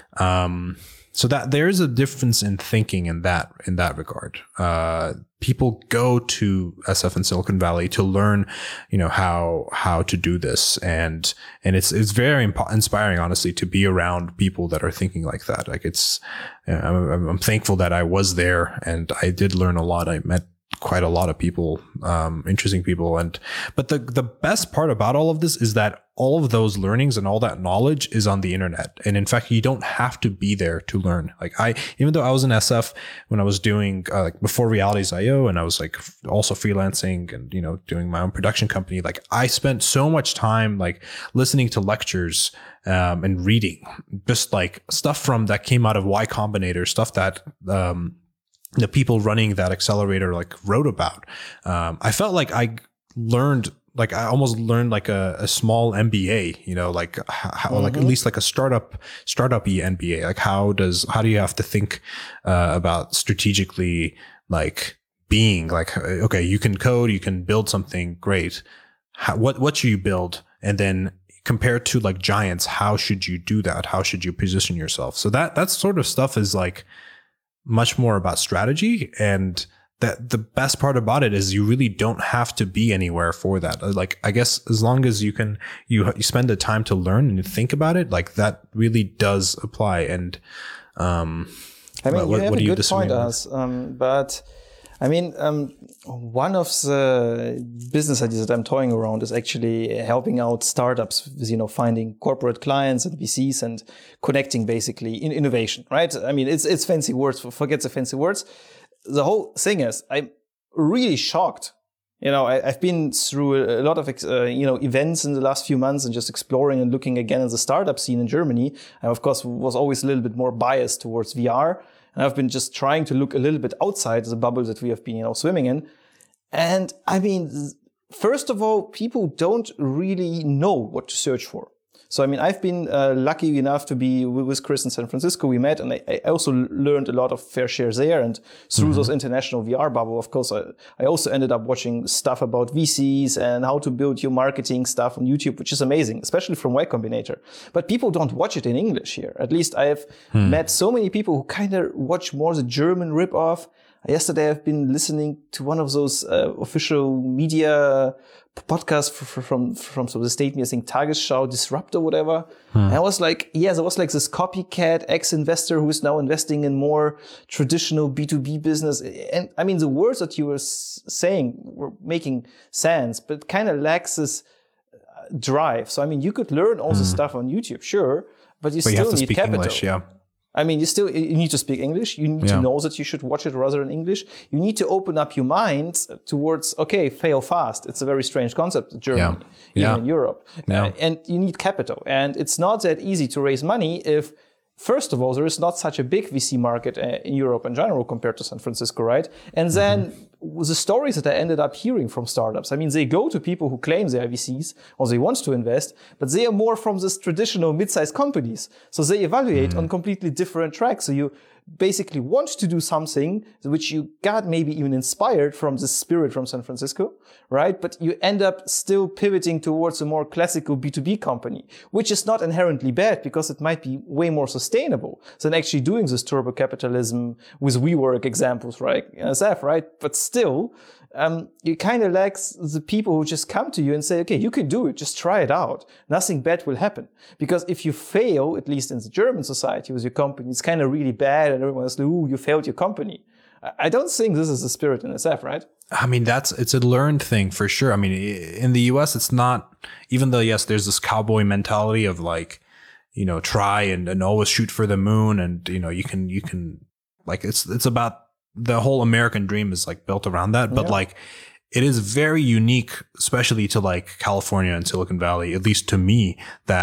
Um, so that there is a difference in thinking in that, in that regard. Uh, people go to S F in Silicon Valley to learn, you know, how, how to do this. And, and it's, it's very imp- inspiring, honestly, to be around people that are thinking like that. Like it's, you know, I'm, I'm thankful that I was there and I did learn a lot. I met quite a lot of people, um, interesting people. And, but the, the best part about all of this is that all of those learnings and all that knowledge is on the internet. And in fact, you don't have to be there to learn. Like I, even though I was in S F when I was doing, uh, like before Realities dot I O, and I was like also freelancing and, you know, doing my own production company, like I spent so much time like listening to lectures, um, and reading just like stuff from that came out of Y Combinator, stuff that, um, the people running that accelerator like wrote about. Um, I felt like I learned, like I almost learned like a, a small M B A, you know, like how, mm-hmm. like at least like a startup, startup-y M B A. Like how does, how do you have to think, uh, about strategically like being like, okay, you can code, you can build something great. How, what, what should you build? And then compared to like giants, how should you do that? How should you position yourself? So that, that sort of stuff is like, much more about strategy, and that the best part about it is you really don't have to be anywhere for that. Like, I guess as long as you can, you, you spend the time to learn and you think about it, like that really does apply. And, um, I mean, what, you have what a do you good point, with? As, um, but I mean, um, one of the business ideas that I'm toying around is actually helping out startups with, you know, finding corporate clients and V Cs and connecting basically in innovation, right? I mean, it's, it's fancy words, forget the fancy words. The whole thing is, I'm really shocked. You know, I, I've been through a lot of, uh, you know, events in the last few months and just exploring and looking again at the startup scene in Germany. I, of course, was always a little bit more biased towards V R. And I've been just trying to look a little bit outside the bubble that we have been, you know, swimming in. And I mean, first of all, people don't really know what to search for. So, I mean, I've been uh, lucky enough to be with Chris in San Francisco. We met, and I, I also learned a lot of fair shares there. And through mm-hmm. those international V R bubble, of course, I, I also ended up watching stuff about V Cs and how to build your marketing stuff on YouTube, which is amazing, especially from Y Combinator. But people don't watch it in English here. At least I have hmm. met so many people who kind of watch more the German ripoff. Yesterday, I've been listening to one of those uh, official media podcasts from from from so the state, I think Tagesschau, Disrupt or whatever. Hmm. And I was like, yeah, there was like this copycat ex-investor who is now investing in more traditional B two B business. And I mean, the words that you were s- saying were making sense, but kind of lacks this drive. So I mean, you could learn all hmm. this stuff on YouTube, sure, but you but still you have to need speak capital. English, yeah. I mean, you still you need to speak English. You need yeah. to know that you should watch it rather in English. You need to open up your mind towards, okay, fail fast. It's a very strange concept in Germany, yeah. even yeah. in Europe. Yeah. Uh, and you need capital. And it's not that easy to raise money if, first of all, there is not such a big V C market uh, in Europe in general compared to San Francisco, right? And then mm-hmm. the stories that I ended up hearing from startups, I mean, they go to people who claim they are V Cs or they want to invest, but they are more from this traditional mid-sized companies. So they evaluate mm-hmm. on completely different tracks. So you basically want to do something which you got maybe even inspired from the spirit from San Francisco, right? But you end up still pivoting towards a more classical B two B company, which is not inherently bad because it might be way more sustainable than actually doing this turbo capitalism with WeWork examples, right? N S F, right? But still, um, you kind of lack the people who just come to you and say, okay, you can do it. Just try it out. Nothing bad will happen. Because if you fail, at least in the German society with your company, it's kind of really bad and everyone is like, ooh, you failed your company. I don't think this is the spirit in N S F, right? I mean, that's, it's a learned thing for sure. I mean, in the U S, it's not, even though, yes, there's this cowboy mentality of like, you know, try and, and always shoot for the moon. And, you know, you can, you can, like, it's, it's about, the whole American dream is like built around that. But yeah. like, it is very unique, especially to like California and Silicon Valley, at least to me, that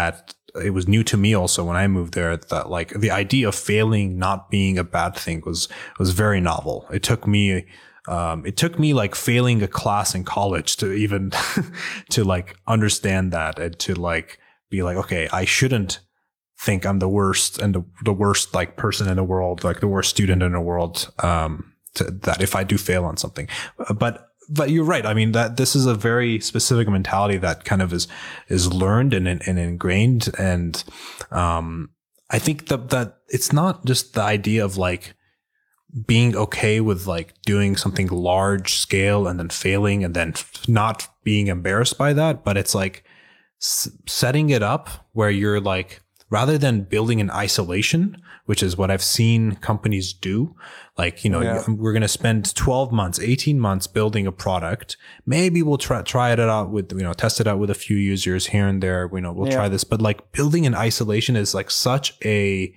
it was new to me also when I moved there, that like the idea of failing not being a bad thing was, was very novel. It took me, um, it took me like failing a class in college to even to like understand that and to like be like, okay, I shouldn't think I'm the worst and the, the worst like person in the world, like the worst student in the world, um, to, that if I do fail on something, but But you're right. I mean, that this is a very specific mentality that kind of is, is learned and, and ingrained. And, um, I think that, that it's not just the idea of like being okay with like doing something large scale and then failing and then not being embarrassed by that. But it's like s- setting it up where you're like, rather than building in isolation, which is what I've seen companies do, like, you know, yeah. we're going to spend twelve months, eighteen months building a product. Maybe we'll try, try it out with, you know, test it out with a few users here and there. You know, we'll yeah. try this, but like building in isolation is like such a,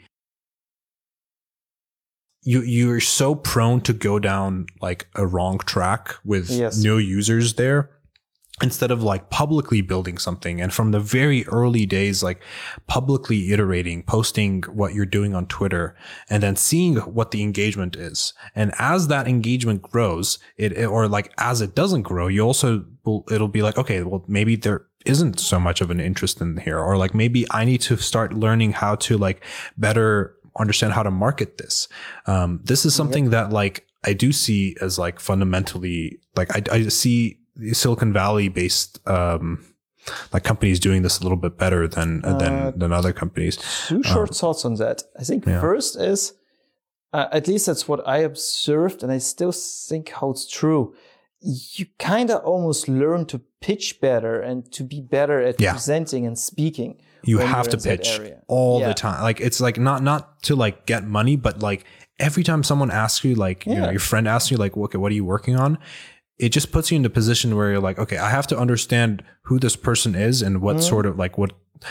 you, you're so prone to go down like a wrong track with yes. no users there. Instead of like publicly building something and from the very early days, like publicly iterating, posting what you're doing on Twitter and then seeing what the engagement is. And as that engagement grows, it, or like as it doesn't grow, you also will, it'll be like, okay, well, maybe there isn't so much of an interest in here, or like maybe I need to start learning how to like better understand how to market this. Um, this is something that like I do see as like fundamentally, like I, I see Silicon Valley based, um, like companies doing this a little bit better than, uh, than, than other companies. Two short um, thoughts on that. I think yeah. first is, uh, at least that's what I observed, and I still think how it's true. You kind of almost learn to pitch better and to be better at yeah. presenting and speaking. You have to pitch all yeah. the time. Like, it's like not, not to like get money, but like every time someone asks you, like, yeah. you know, your friend asks you like, okay, what are you working on? It just puts you in a position where you're like, okay, I have to understand who this person is and what mm. sort of like what,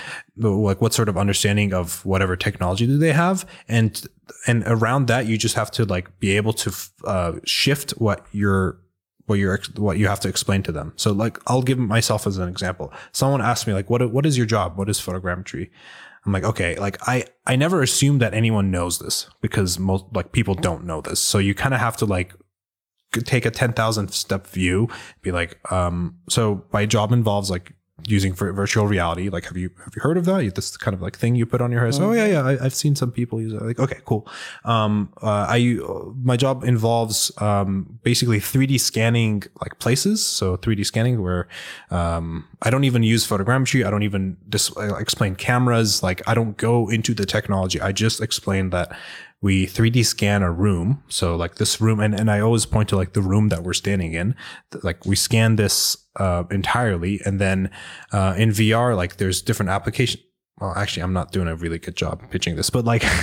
like what sort of understanding of whatever technology do they have. And, and around that, you just have to like be able to, uh, shift what you're, what you're, what you have to explain to them. So like, I'll give myself as an example. Someone asked me like, what, what is your job? What is photogrammetry? I'm like, okay, like I, I never assumed that anyone knows this because most like people don't know this. So you kind of have to like, take a ten thousand step view, be like, um, so my job involves like using for virtual reality. Like, have you, have you heard of that? This kind of like thing you put on your head. Mm-hmm. Oh yeah, yeah. I, I've seen some people use it. Like, okay, cool. Um, uh, I, my job involves, um, basically three D scanning like places. So three D scanning where, um, I don't even use photogrammetry. I don't even dis- explain cameras. Like, I don't go into the technology. I just explain that we three D scan a room. So like this room, and, and I always point to like the room that we're standing in. Like we scan this, uh, entirely. And then, uh, in V R, like there's different applications. Well, actually, I'm not doing a really good job pitching this, but like,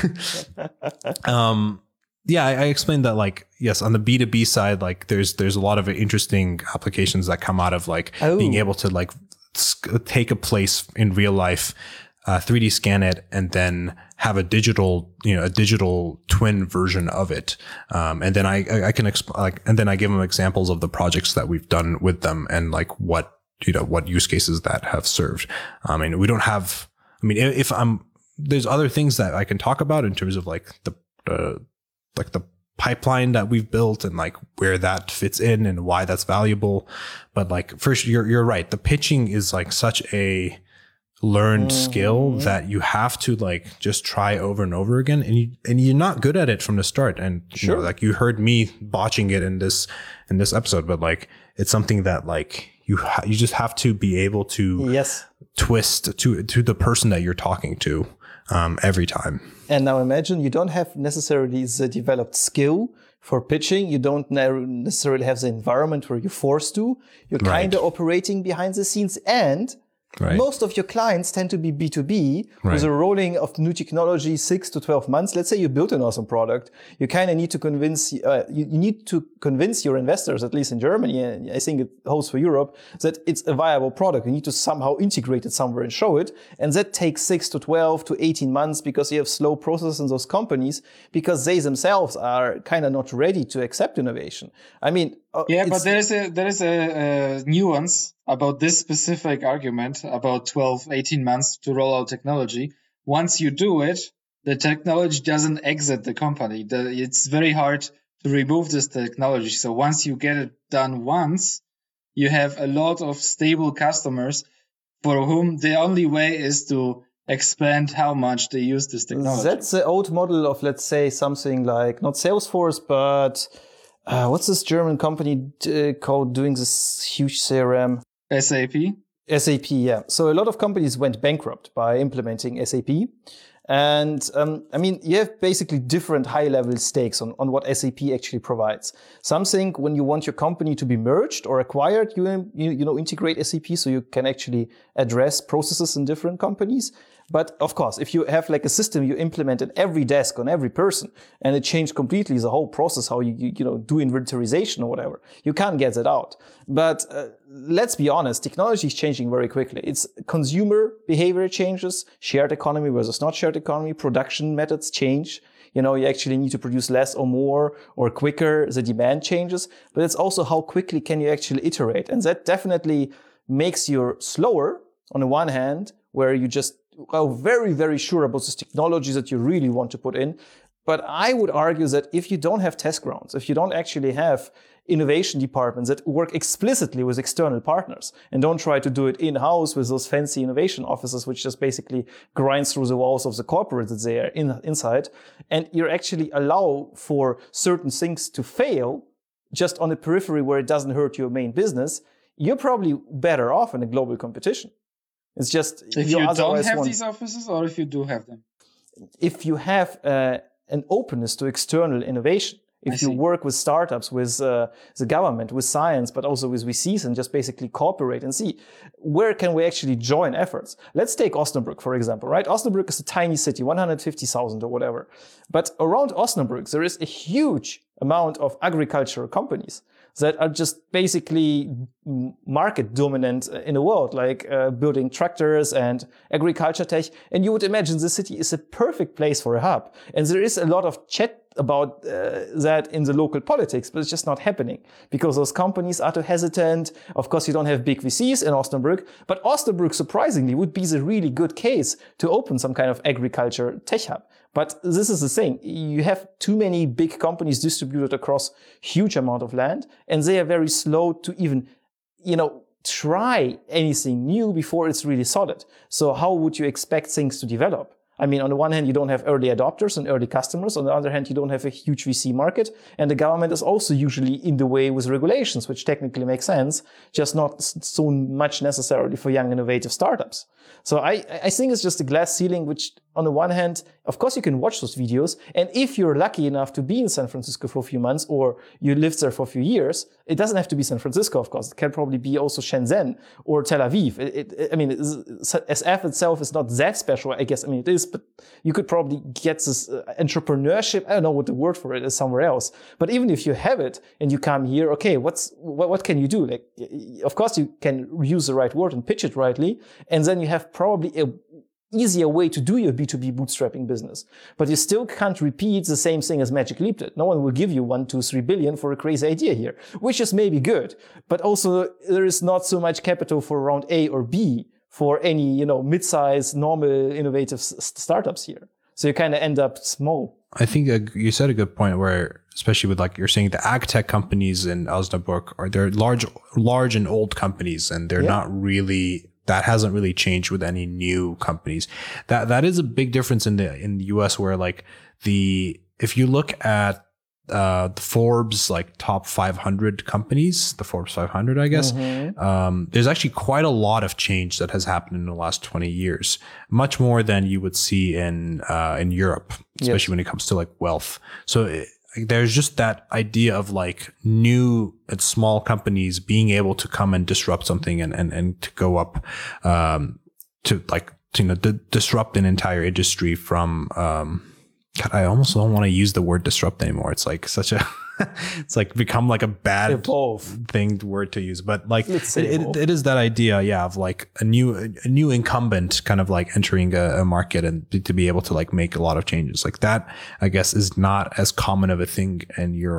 um, yeah, I, I explained that like, yes, on the B two B side, like there's, there's a lot of interesting applications that come out of like oh. being able to like take a place in real life, uh, three D scan it, and then have a digital, you know, a digital twin version of it. Um, and then I, I can exp- like, and then I give them examples of the projects that we've done with them and like what, you know, what use cases that have served. I mean, we don't have, I mean, if I'm, there's other things that I can talk about in terms of like the, uh, like the pipeline that we've built and like where that fits in and why that's valuable. But like, first, you're, you're right. The pitching is like such a learned mm-hmm. skill that you have to like just try over and over again, and you and you're not good at it from the start. And sure. you know, like you heard me botching it in this in this episode, but like it's something that like you ha- you just have to be able to yes twist to to the person that you're talking to um, every time. And now imagine you don't have necessarily the developed skill for pitching. You don't necessarily have the environment where you're forced to. You're kind of right. operating behind the scenes, and right. most of your clients tend to be B two B right. with a rolling of new technology, six to twelve months. Let's say you built an awesome product. You kind of need to convince, uh, you, you need to convince your investors, at least in Germany, and I think it holds for Europe, that it's a viable product. You need to somehow integrate it somewhere and show it. And that takes six to twelve to eighteen months because you have slow processes in those companies because they themselves are kind of not ready to accept innovation. I mean, uh, yeah, but there is a there is a, a nuance about this specific argument about twelve, eighteen months to roll out technology. Once you do it, the technology doesn't exit the company. The, it's very hard to remove this technology. So once you get it done once, you have a lot of stable customers for whom the only way is to expand how much they use this technology. That's the old model of, let's say, something like not Salesforce, but uh, what's this German company uh, called doing this huge C R M? S A P? S A P, yeah. So a lot of companies went bankrupt by implementing S A P. And um, I mean, you have basically different high-level stakes on, on what S A P actually provides. Some think when you want your company to be merged or acquired, you, you you know integrate S A P so you can actually address processes in different companies. But of course, if you have like a system you implement at every desk on every person, and it changed completely the whole process, how you you, you know do inventorization or whatever, you can't get that out. But uh, let's be honest, technology is changing very quickly. It's consumer behavior changes, shared economy versus not shared economy, production methods change. You know, you actually need to produce less or more or quicker. The demand changes, but it's also how quickly can you actually iterate. And that definitely makes you slower on the one hand, where you just are very, very sure about this technology that you really want to put in. But I would argue that if you don't have test grounds, if you don't actually have innovation departments that work explicitly with external partners and don't try to do it in-house with those fancy innovation offices, which just basically grinds through the walls of the corporate that they are in, inside, and you actually allow for certain things to fail just on the periphery where it doesn't hurt your main business, you're probably better off in a global competition. It's just if you don't have want, these offices, or if you do have them. If you have uh, an openness to external innovation, if you work with startups, with uh, the government, with science, but also with V Cs, and just basically cooperate and see where can we actually join efforts. Let's take Osnabrück, for example, right? Osnabrück is a tiny city, one hundred fifty thousand or whatever. But around Osnabrück, there is a huge amount of agricultural companies that are just basically market dominant in the world, like uh, building tractors and agriculture tech. And you would imagine the city is a perfect place for a hub. And there is a lot of chat about uh, that in the local politics, but it's just not happening because those companies are too hesitant. Of course, you don't have big V Cs in Osnabrück, but Osnabrück, surprisingly, would be the really good case to open some kind of agriculture tech hub. But this is the thing. You have too many big companies distributed across huge amount of land, and they are very slow to even, you know, try anything new before it's really solid. So how would you expect things to develop? I mean, on the one hand, you don't have early adopters and early customers. On the other hand, you don't have a huge V C market. And the government is also usually in the way with regulations, which technically makes sense, just not so much necessarily for young innovative startups. So I, I think it's just a glass ceiling, which on the one hand, of course, you can watch those videos. And if you're lucky enough to be in San Francisco for a few months, or you lived there for a few years, it doesn't have to be San Francisco, of course. It can probably be also Shenzhen or Tel Aviv. It, it, I mean, S F itself is not that special, I guess. I mean, it is, but you could probably get this uh, entrepreneurship. I don't know what the word for it is somewhere else. But even if you have it and you come here, okay, what's, what, what can you do? Like, of course, you can use the right word and pitch it rightly. And then you have probably a easier way to do your B two B bootstrapping business. But you still can't repeat the same thing as Magic Leap did. No one will give you one, two, three billion for a crazy idea here, which is maybe good. But also there is not so much capital for round A or B for any, you know, mid-sized, normal, innovative s- startups here. So you kind of end up small. I think uh, you said a good point where, especially with like you're saying, the ag tech companies in Osnabrück are they're large, large and old companies, and they're yeah. not really. That hasn't really changed with any new companies. That that is a big difference in the in the U S where like the if you look at uh, the Forbes like top five hundred companies, the Forbes five hundred, I guess, mm-hmm. um, there's actually quite a lot of change that has happened in the last twenty years, much more than you would see in uh, in Europe, especially yes. when it comes to like wealth. So. It, There's just that idea of like new and small companies being able to come and disrupt something and, and, and to go up, um, to like, to, you know, d- disrupt an entire industry from, um, God, I almost don't want to use the word disrupt anymore. It's like such a, it's like become like a bad evolve. thing word to use, but like it, it, it is that idea, yeah, of like a new a new incumbent kind of like entering a, a market and to be able to like make a lot of changes like that. I guess is not as common of a thing in Europe.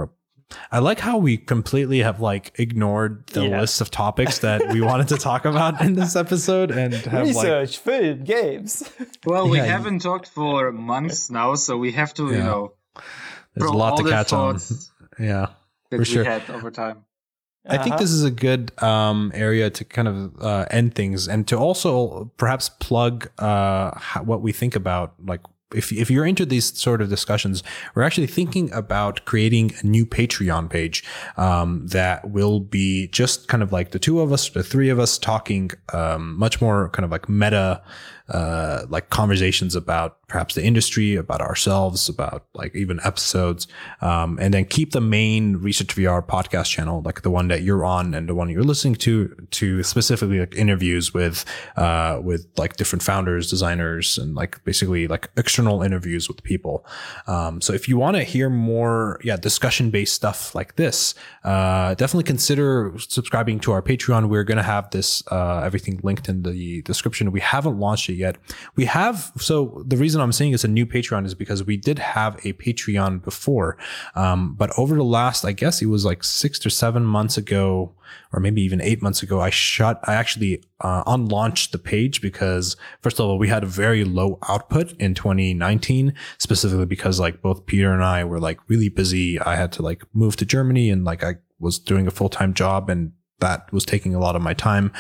I like how we completely have like ignored the Yeah. list of topics that we wanted to talk about in this episode and have Research, film, games. Well, we Yeah, you- haven't talked for months now, so we have to, you Yeah. know, like there's a throw lot all to the catch on. thoughts Yeah. that For we sure. had over time. I think Uh-huh. this is a good um, area to kind of uh, end things and to also perhaps plug uh, how, what we think about. Like, if if you're into these sort of discussions, we're actually thinking about creating a new Patreon page um, that will be just kind of like the two of us, the three of us talking um, much more kind of like meta, uh, like conversations about perhaps the industry, about ourselves, about like even episodes, um, and then keep the main Research V R podcast channel, like the one that you're on and the one you're listening to, to specifically like interviews with, uh, with like different founders, designers, and like basically like external interviews with people. Um, so if you want to hear more, yeah, discussion based stuff like this, uh, definitely consider subscribing to our Patreon. We're going to have this, uh, everything linked in the description. We haven't launched it yet. We have, so the reason I'm saying it's a new Patreon is because we did have a Patreon before. Um, but over the last, I guess it was like six or seven months ago, or maybe even eight months ago, I shut, I actually, uh, unlaunched the page because first of all, we had a very low output in twenty nineteen, specifically because like both Peter and I were like really busy. I had to like move to Germany and like I was doing a full-time job and that was taking a lot of my time.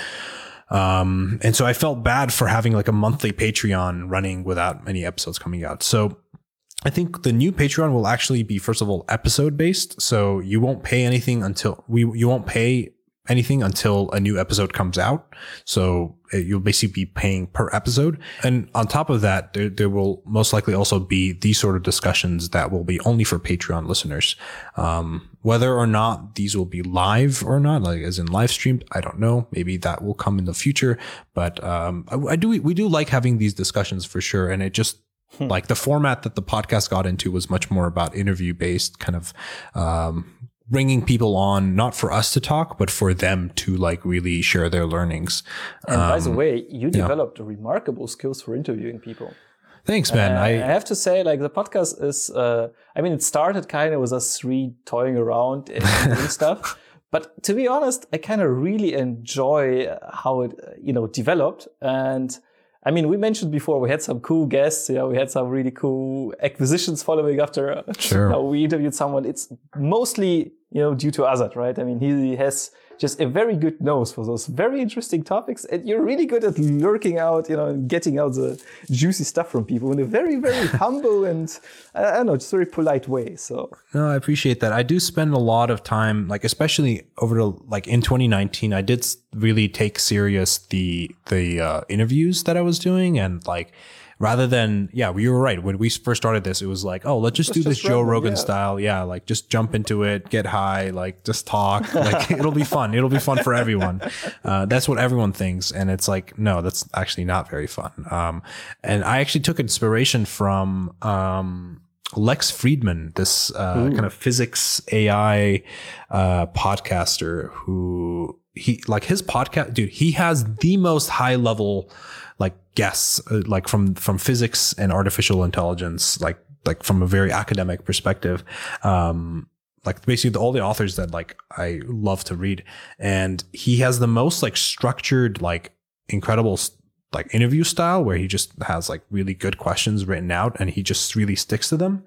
Um, and so I felt bad for having like a monthly Patreon running without any episodes coming out. So I think the new Patreon will actually be, first of all, episode based. So you won't pay anything until we, you won't pay anything until a new episode comes out. So it, you'll basically be paying per episode. And on top of that, there, there will most likely also be these sort of discussions that will be only for Patreon listeners. Um, whether or not these will be live or not, like as in live streamed, I don't know. Maybe that will come in the future. But um, I, I do, we do like having these discussions for sure. And it just, Hmm. like the format that the podcast got into was much more about interview based kind of, um, bringing people on, not for us to talk, but for them to like really share their learnings. And um, by the way, you developed remarkable skills for interviewing people. Thanks, man. Uh, I, I have to say, like the podcast is, uh, I mean, it started kind of with us three toying around and doing stuff. But to be honest, I kind of really enjoy how it, uh, you know, developed. And I mean, we mentioned before we had some cool guests. You know, we had some really cool acquisitions following after uh, Sure. you know, we interviewed someone. It's mostly, you know, due to Azad, right? I mean, he has just a very good nose for those very interesting topics. And you're really good at lurking out, you know, and getting out the juicy stuff from people in a very, very humble and, I don't know, just very polite way. So No, I appreciate that. I do spend a lot of time, like especially over the, like in twenty nineteen, I did s- really take serious the the uh, interviews that I was doing, and like rather than yeah, we were right when we first started this, it was like, oh, let's just Let's do this just Joe ramble, Rogan yeah. style, yeah, like just jump into it, get high, like just talk, like it'll be fun, it'll be fun for everyone. Uh, that's what everyone thinks, and it's like no, that's actually not very fun. Um, and I actually took inspiration from um. Lex Friedman, this uh, kind of physics A I uh, podcaster who he like his podcast, dude, he has the most high level like guests uh, like from from physics and artificial intelligence, like like from a very academic perspective. Um, like basically all the authors that like I love to read, and he has the most like structured, like incredible like interview style where he just has like really good questions written out and he just really sticks to them.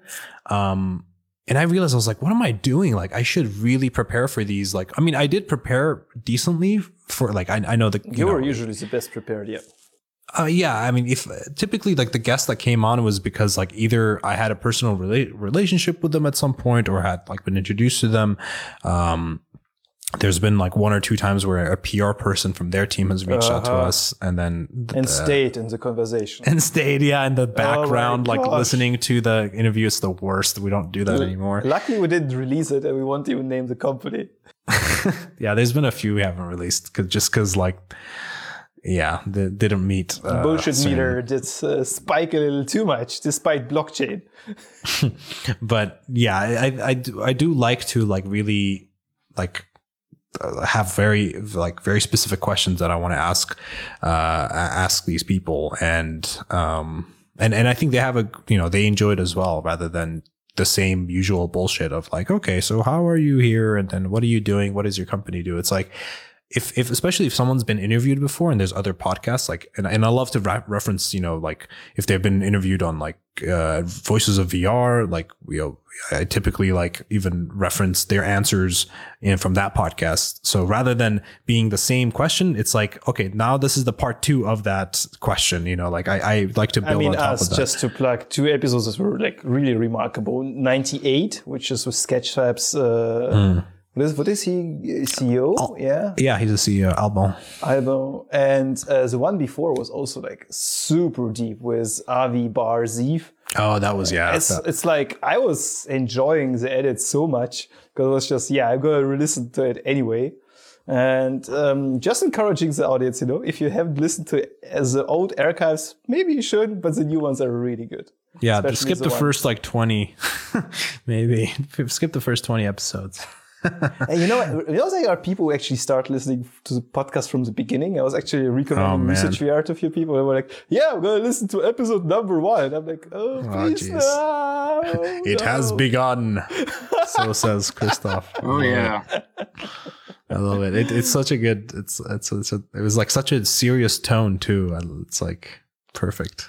Um, and I realized I was like, what am I doing? Like I should really prepare for these. Like, I mean, I did prepare decently for like, I, I know that you, you know, were usually the best prepared, yeah. Uh, yeah, I mean, if typically like the guest that came on was because like either I had a personal rela- relationship with them at some point or had like been introduced to them. Um, there's been like one or two times where a P R person from their team has reached uh-huh. out to us and then and the, stayed in the conversation and stayed, yeah, in the background, oh like gosh. listening to the interview. It's the worst. We don't do that anymore. Luckily, we didn't release it, and we won't even name the company. Yeah, there's been a few we haven't released cause, just because like. Yeah, they didn't meet. Uh, bullshit soon. Meter did uh, spike a little too much, despite blockchain. But yeah, I, I, I, do, I do like to like really like uh, have very like very specific questions that I want to ask uh, ask these people, and um and and I think they have a you know they enjoy it as well, rather than the same usual bullshit of like, okay, so how are you here? And then what are you doing? What does your company do? It's like, if, if, especially if someone's been interviewed before and there's other podcasts, like, and, and I love to re- reference, you know, like if they've been interviewed on like, uh, Voices of V R, like, you know, I typically like even reference their answers in from that podcast. So rather than being the same question, it's like, okay, now this is the part two of that question, you know, like I, I like to build I mean, on top us, of that. just to plug two episodes that were like really remarkable. ninety-eight, which is with Sketchfab's, uh, mm. What is, what is he? C E O? Oh, yeah. Yeah, he's a C E O, Albo. Albo. And uh, the one before was also like super deep with Avi Bar Ziv. Oh, that was, yeah. It's, that. it's like, I was enjoying the edit so much because it was just, yeah, I'm going to re-listen to it anyway. And um, just encouraging the audience, you know, if you haven't listened to it as the old archives, maybe you should, but the new ones are really good. Yeah, skip the, the first like twenty, maybe. Skip the first twenty episodes. And you know, you know, there are people who actually start listening to the podcast from the beginning. I was actually recommending oh, Research V R to a few people. They were like, "Yeah, I'm gonna listen to episode number one." And I'm like, "Oh, please, oh, no, it no. has begun." So says Christoph. Oh yeah, I love it. it. It's such a good. It's it's, it's a, it was like such a serious tone too. It's like perfect.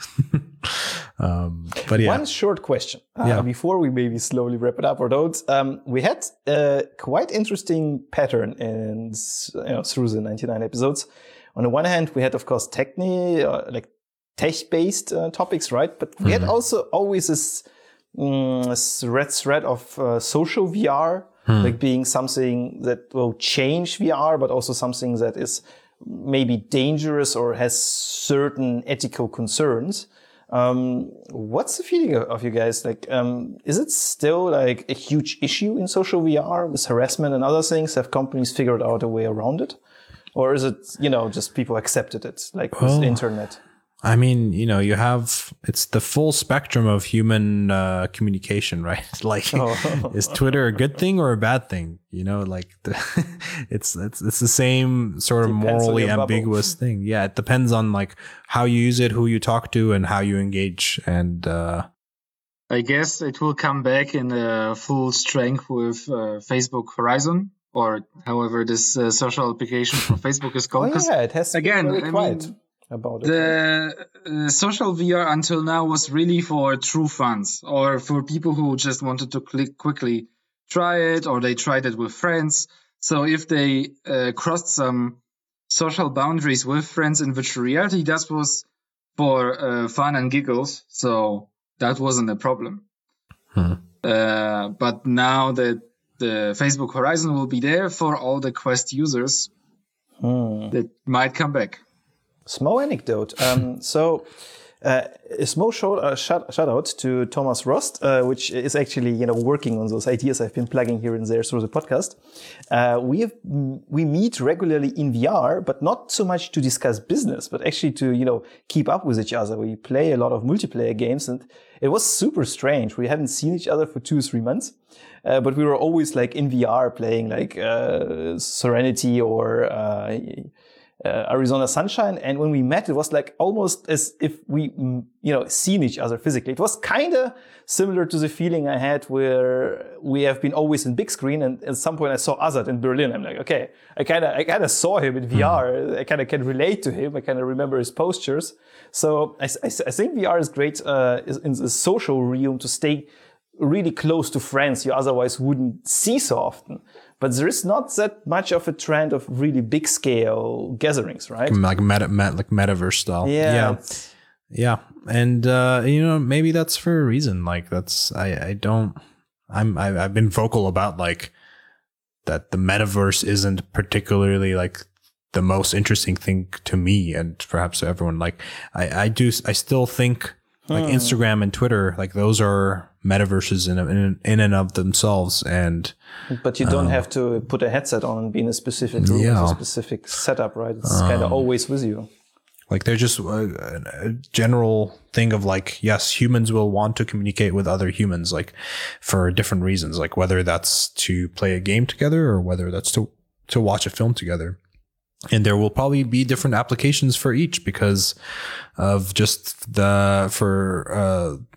um, but yeah, one short question uh, yeah. before we maybe slowly wrap it up or don't. Um, we had a quite interesting pattern in you know through the ninety-nine episodes. On the one hand, we had of course techni uh, like tech-based uh, topics, right? But we mm-hmm. had also always this, um, this red thread of uh, social V R, hmm. like being something that will change V R, but also something that is maybe dangerous or has certain ethical concerns. Um, what's the feeling of, of you guys? Like, um, is it still like a huge issue in social V R with harassment and other things? Have companies figured out a way around it? Or is it, you know, just people accepted it, like with well, the internet? I mean, you know, you have, it's the full spectrum of human uh, communication, right? Like, oh. Is Twitter a good thing or a bad thing? You know, like, the, it's, it's it's the same sort of depends morally ambiguous bubble. Thing. Yeah, it depends on, like, how you use it, who you talk to, and how you engage. And uh, I guess it will come back in uh, full strength with uh, Facebook Horizon, or however this uh, social application for Facebook is called. Oh, yeah, it has to again, be very I quiet. Mean, about it. The uh, social V R until now was really for true fans or for people who just wanted to click quickly try it, or they tried it with friends. So if they uh, crossed some social boundaries with friends in virtual reality, that was for uh, fun and giggles. So that wasn't a problem. Hmm. Uh, but now that the Facebook Horizon will be there for all the Quest users, hmm. that might come back. Small anecdote. Um, so, uh, a small shout, uh, shout, shout out to Thomas Rost, uh, which is actually, you know, working on those ideas I've been plugging here and there through the podcast. Uh, we have, we meet regularly in V R, but not so much to discuss business, but actually to, you know, keep up with each other. We play a lot of multiplayer games, and it was super strange. We hadn't seen each other for two or three months. Uh, but we were always like in V R playing like, uh, Serenity or, uh, Uh, Arizona Sunshine, and when we met, it was like almost as if we, you know, seen each other physically. It was kind of similar to the feeling I had where we have been always in big screen, and at some point I saw Azad in Berlin. I'm like, okay, I kind of, I kind of saw him in V R. Mm. I kind of can relate to him. I kind of remember his postures. So I, I, I think V R is great uh, in the social realm to stay really close to friends you otherwise wouldn't see so often. But there is not that much of a trend of really big scale gatherings, right? Like meta, meta like metaverse style. Yeah. Yeah. yeah. And, uh, you know, maybe that's for a reason. Like that's, I, I don't, I'm, I, I've been vocal about like that the metaverse isn't particularly like the most interesting thing to me and perhaps to everyone. Like I, I do, I still think like hmm. Instagram and Twitter, like those are metaverses in, in in and of themselves, and but you don't um, have to put a headset on and be in a specific room yeah. with a specific setup, right? It's um, kind of always with you. Like they're just a, a general thing of like, yes, humans will want to communicate with other humans, like for different reasons, like whether that's to play a game together or whether that's to to watch a film together. And there will probably be different applications for each because of just the, for, uh,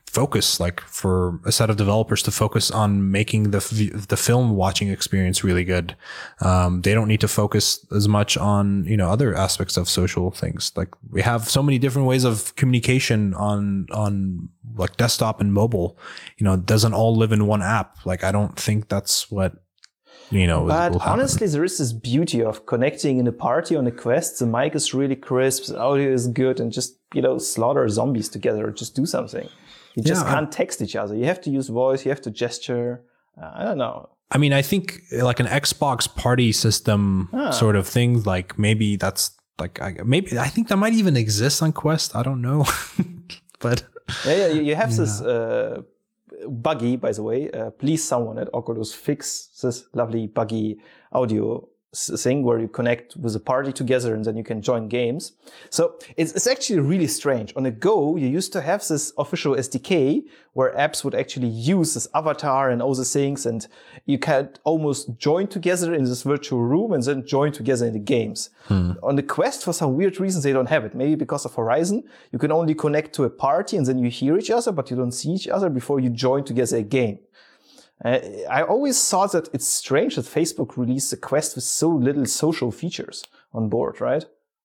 focus, like for a set of developers to focus on making the the film watching experience really good. Um, they don't need to focus as much on, you know, other aspects of social things. Like we have so many different ways of communication on on like desktop and mobile. You know, it doesn't all live in one app. Like I don't think that's what, you know, but will happen. Honestly, there is this beauty of connecting in a party on a quest. The mic is really crisp, the audio is good, and just, you know, slaughter zombies together or just do something. You just yeah, can't I, text each other. You have to use voice. You have to gesture. Uh, I don't know. I mean, I think like an Xbox party system ah. sort of thing, like maybe that's like, I, maybe I think that might even exist on Quest. I don't know. But yeah, yeah, you have yeah. this uh, buggy, by the way. Uh, please, someone at Oculus fix this lovely buggy audio thing where you connect with a party together and then you can join games. So it's, it's actually really strange. On a Go, you used to have this official S D K where apps would actually use this avatar and all the things, and you can almost join together in this virtual room and then join together in the games. Hmm. On the Quest, for some weird reasons, they don't have it. Maybe because of Horizon, you can only connect to a party and then you hear each other, but you don't see each other before you join together a game. Uh, I always thought that it's strange that Facebook released a Quest with so little social features on board, right?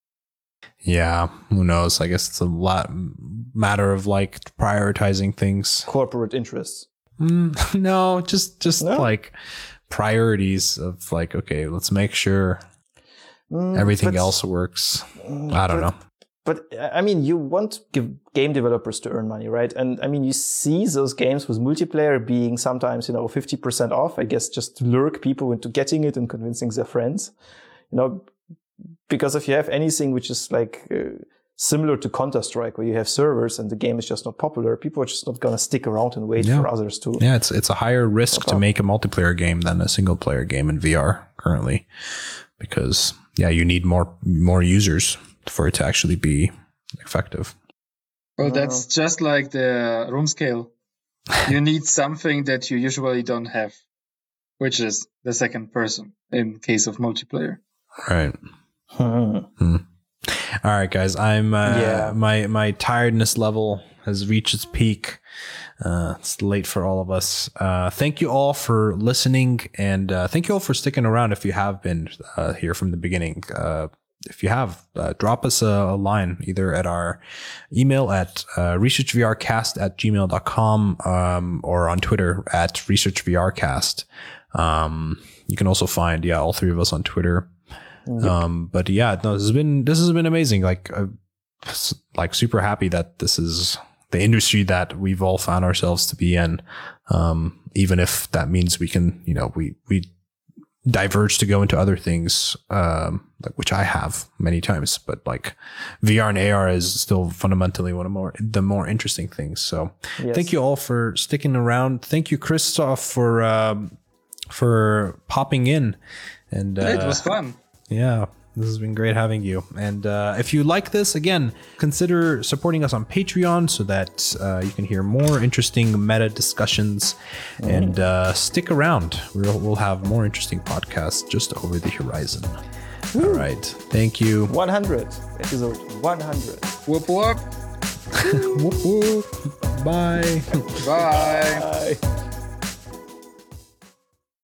Yeah, who knows? I guess it's a lot matter of like prioritizing things. Corporate interests. Mm, no, just just no? like priorities of like, okay, let's make sure mm, everything but, else works. I don't but, know. But I mean, you want game developers to earn money, right? And I mean, you see those games with multiplayer being sometimes, you know, fifty percent off, I guess, just to lure people into getting it and convincing their friends, you know, because if you have anything which is like uh, similar to Counter-Strike, where you have servers and the game is just not popular, people are just not going to stick around and wait yeah. for others to. Yeah, it's it's a higher risk to make a multiplayer game than a single player game in V R currently, because yeah, you need more more users for it to actually be effective. Well, that's just like the room scale. You need something that you usually don't have, which is the second person in case of multiplayer. Right. Hmm. Hmm. All right, guys. I'm uh, yeah. my my tiredness level has reached its peak. Uh, it's late for all of us. Uh, thank you all for listening, and uh, thank you all for sticking around if you have been uh, here from the beginning. Uh, If you have, uh, drop us a, a line either at our email at uh, researchvrcast at gmail dot com um, or on Twitter at researchvrcast. Um, you can also find, yeah, all three of us on Twitter. Yep. Um, but yeah, no, this has been, this has been amazing. Like, uh, like super happy that this is the industry that we've all found ourselves to be in. Um, even if that means we can, you know, we, we, diverge to go into other things, um, like which I have many times, but like V R and A R is still fundamentally one of more the more interesting things. So yes. Thank you all for sticking around. Thank you, Christoph, for um, for popping in. And uh, it was fun. Yeah. This has been great having you. And uh, if you like this, again, consider supporting us on Patreon so that uh, you can hear more interesting meta discussions. Mm. And uh, stick around. We'll, we'll have more interesting podcasts just over the horizon. Woo. All right. Thank you. one hundred. Episode one hundred. Whoop, whoop. Whoop, whoop. Bye. Bye. Bye.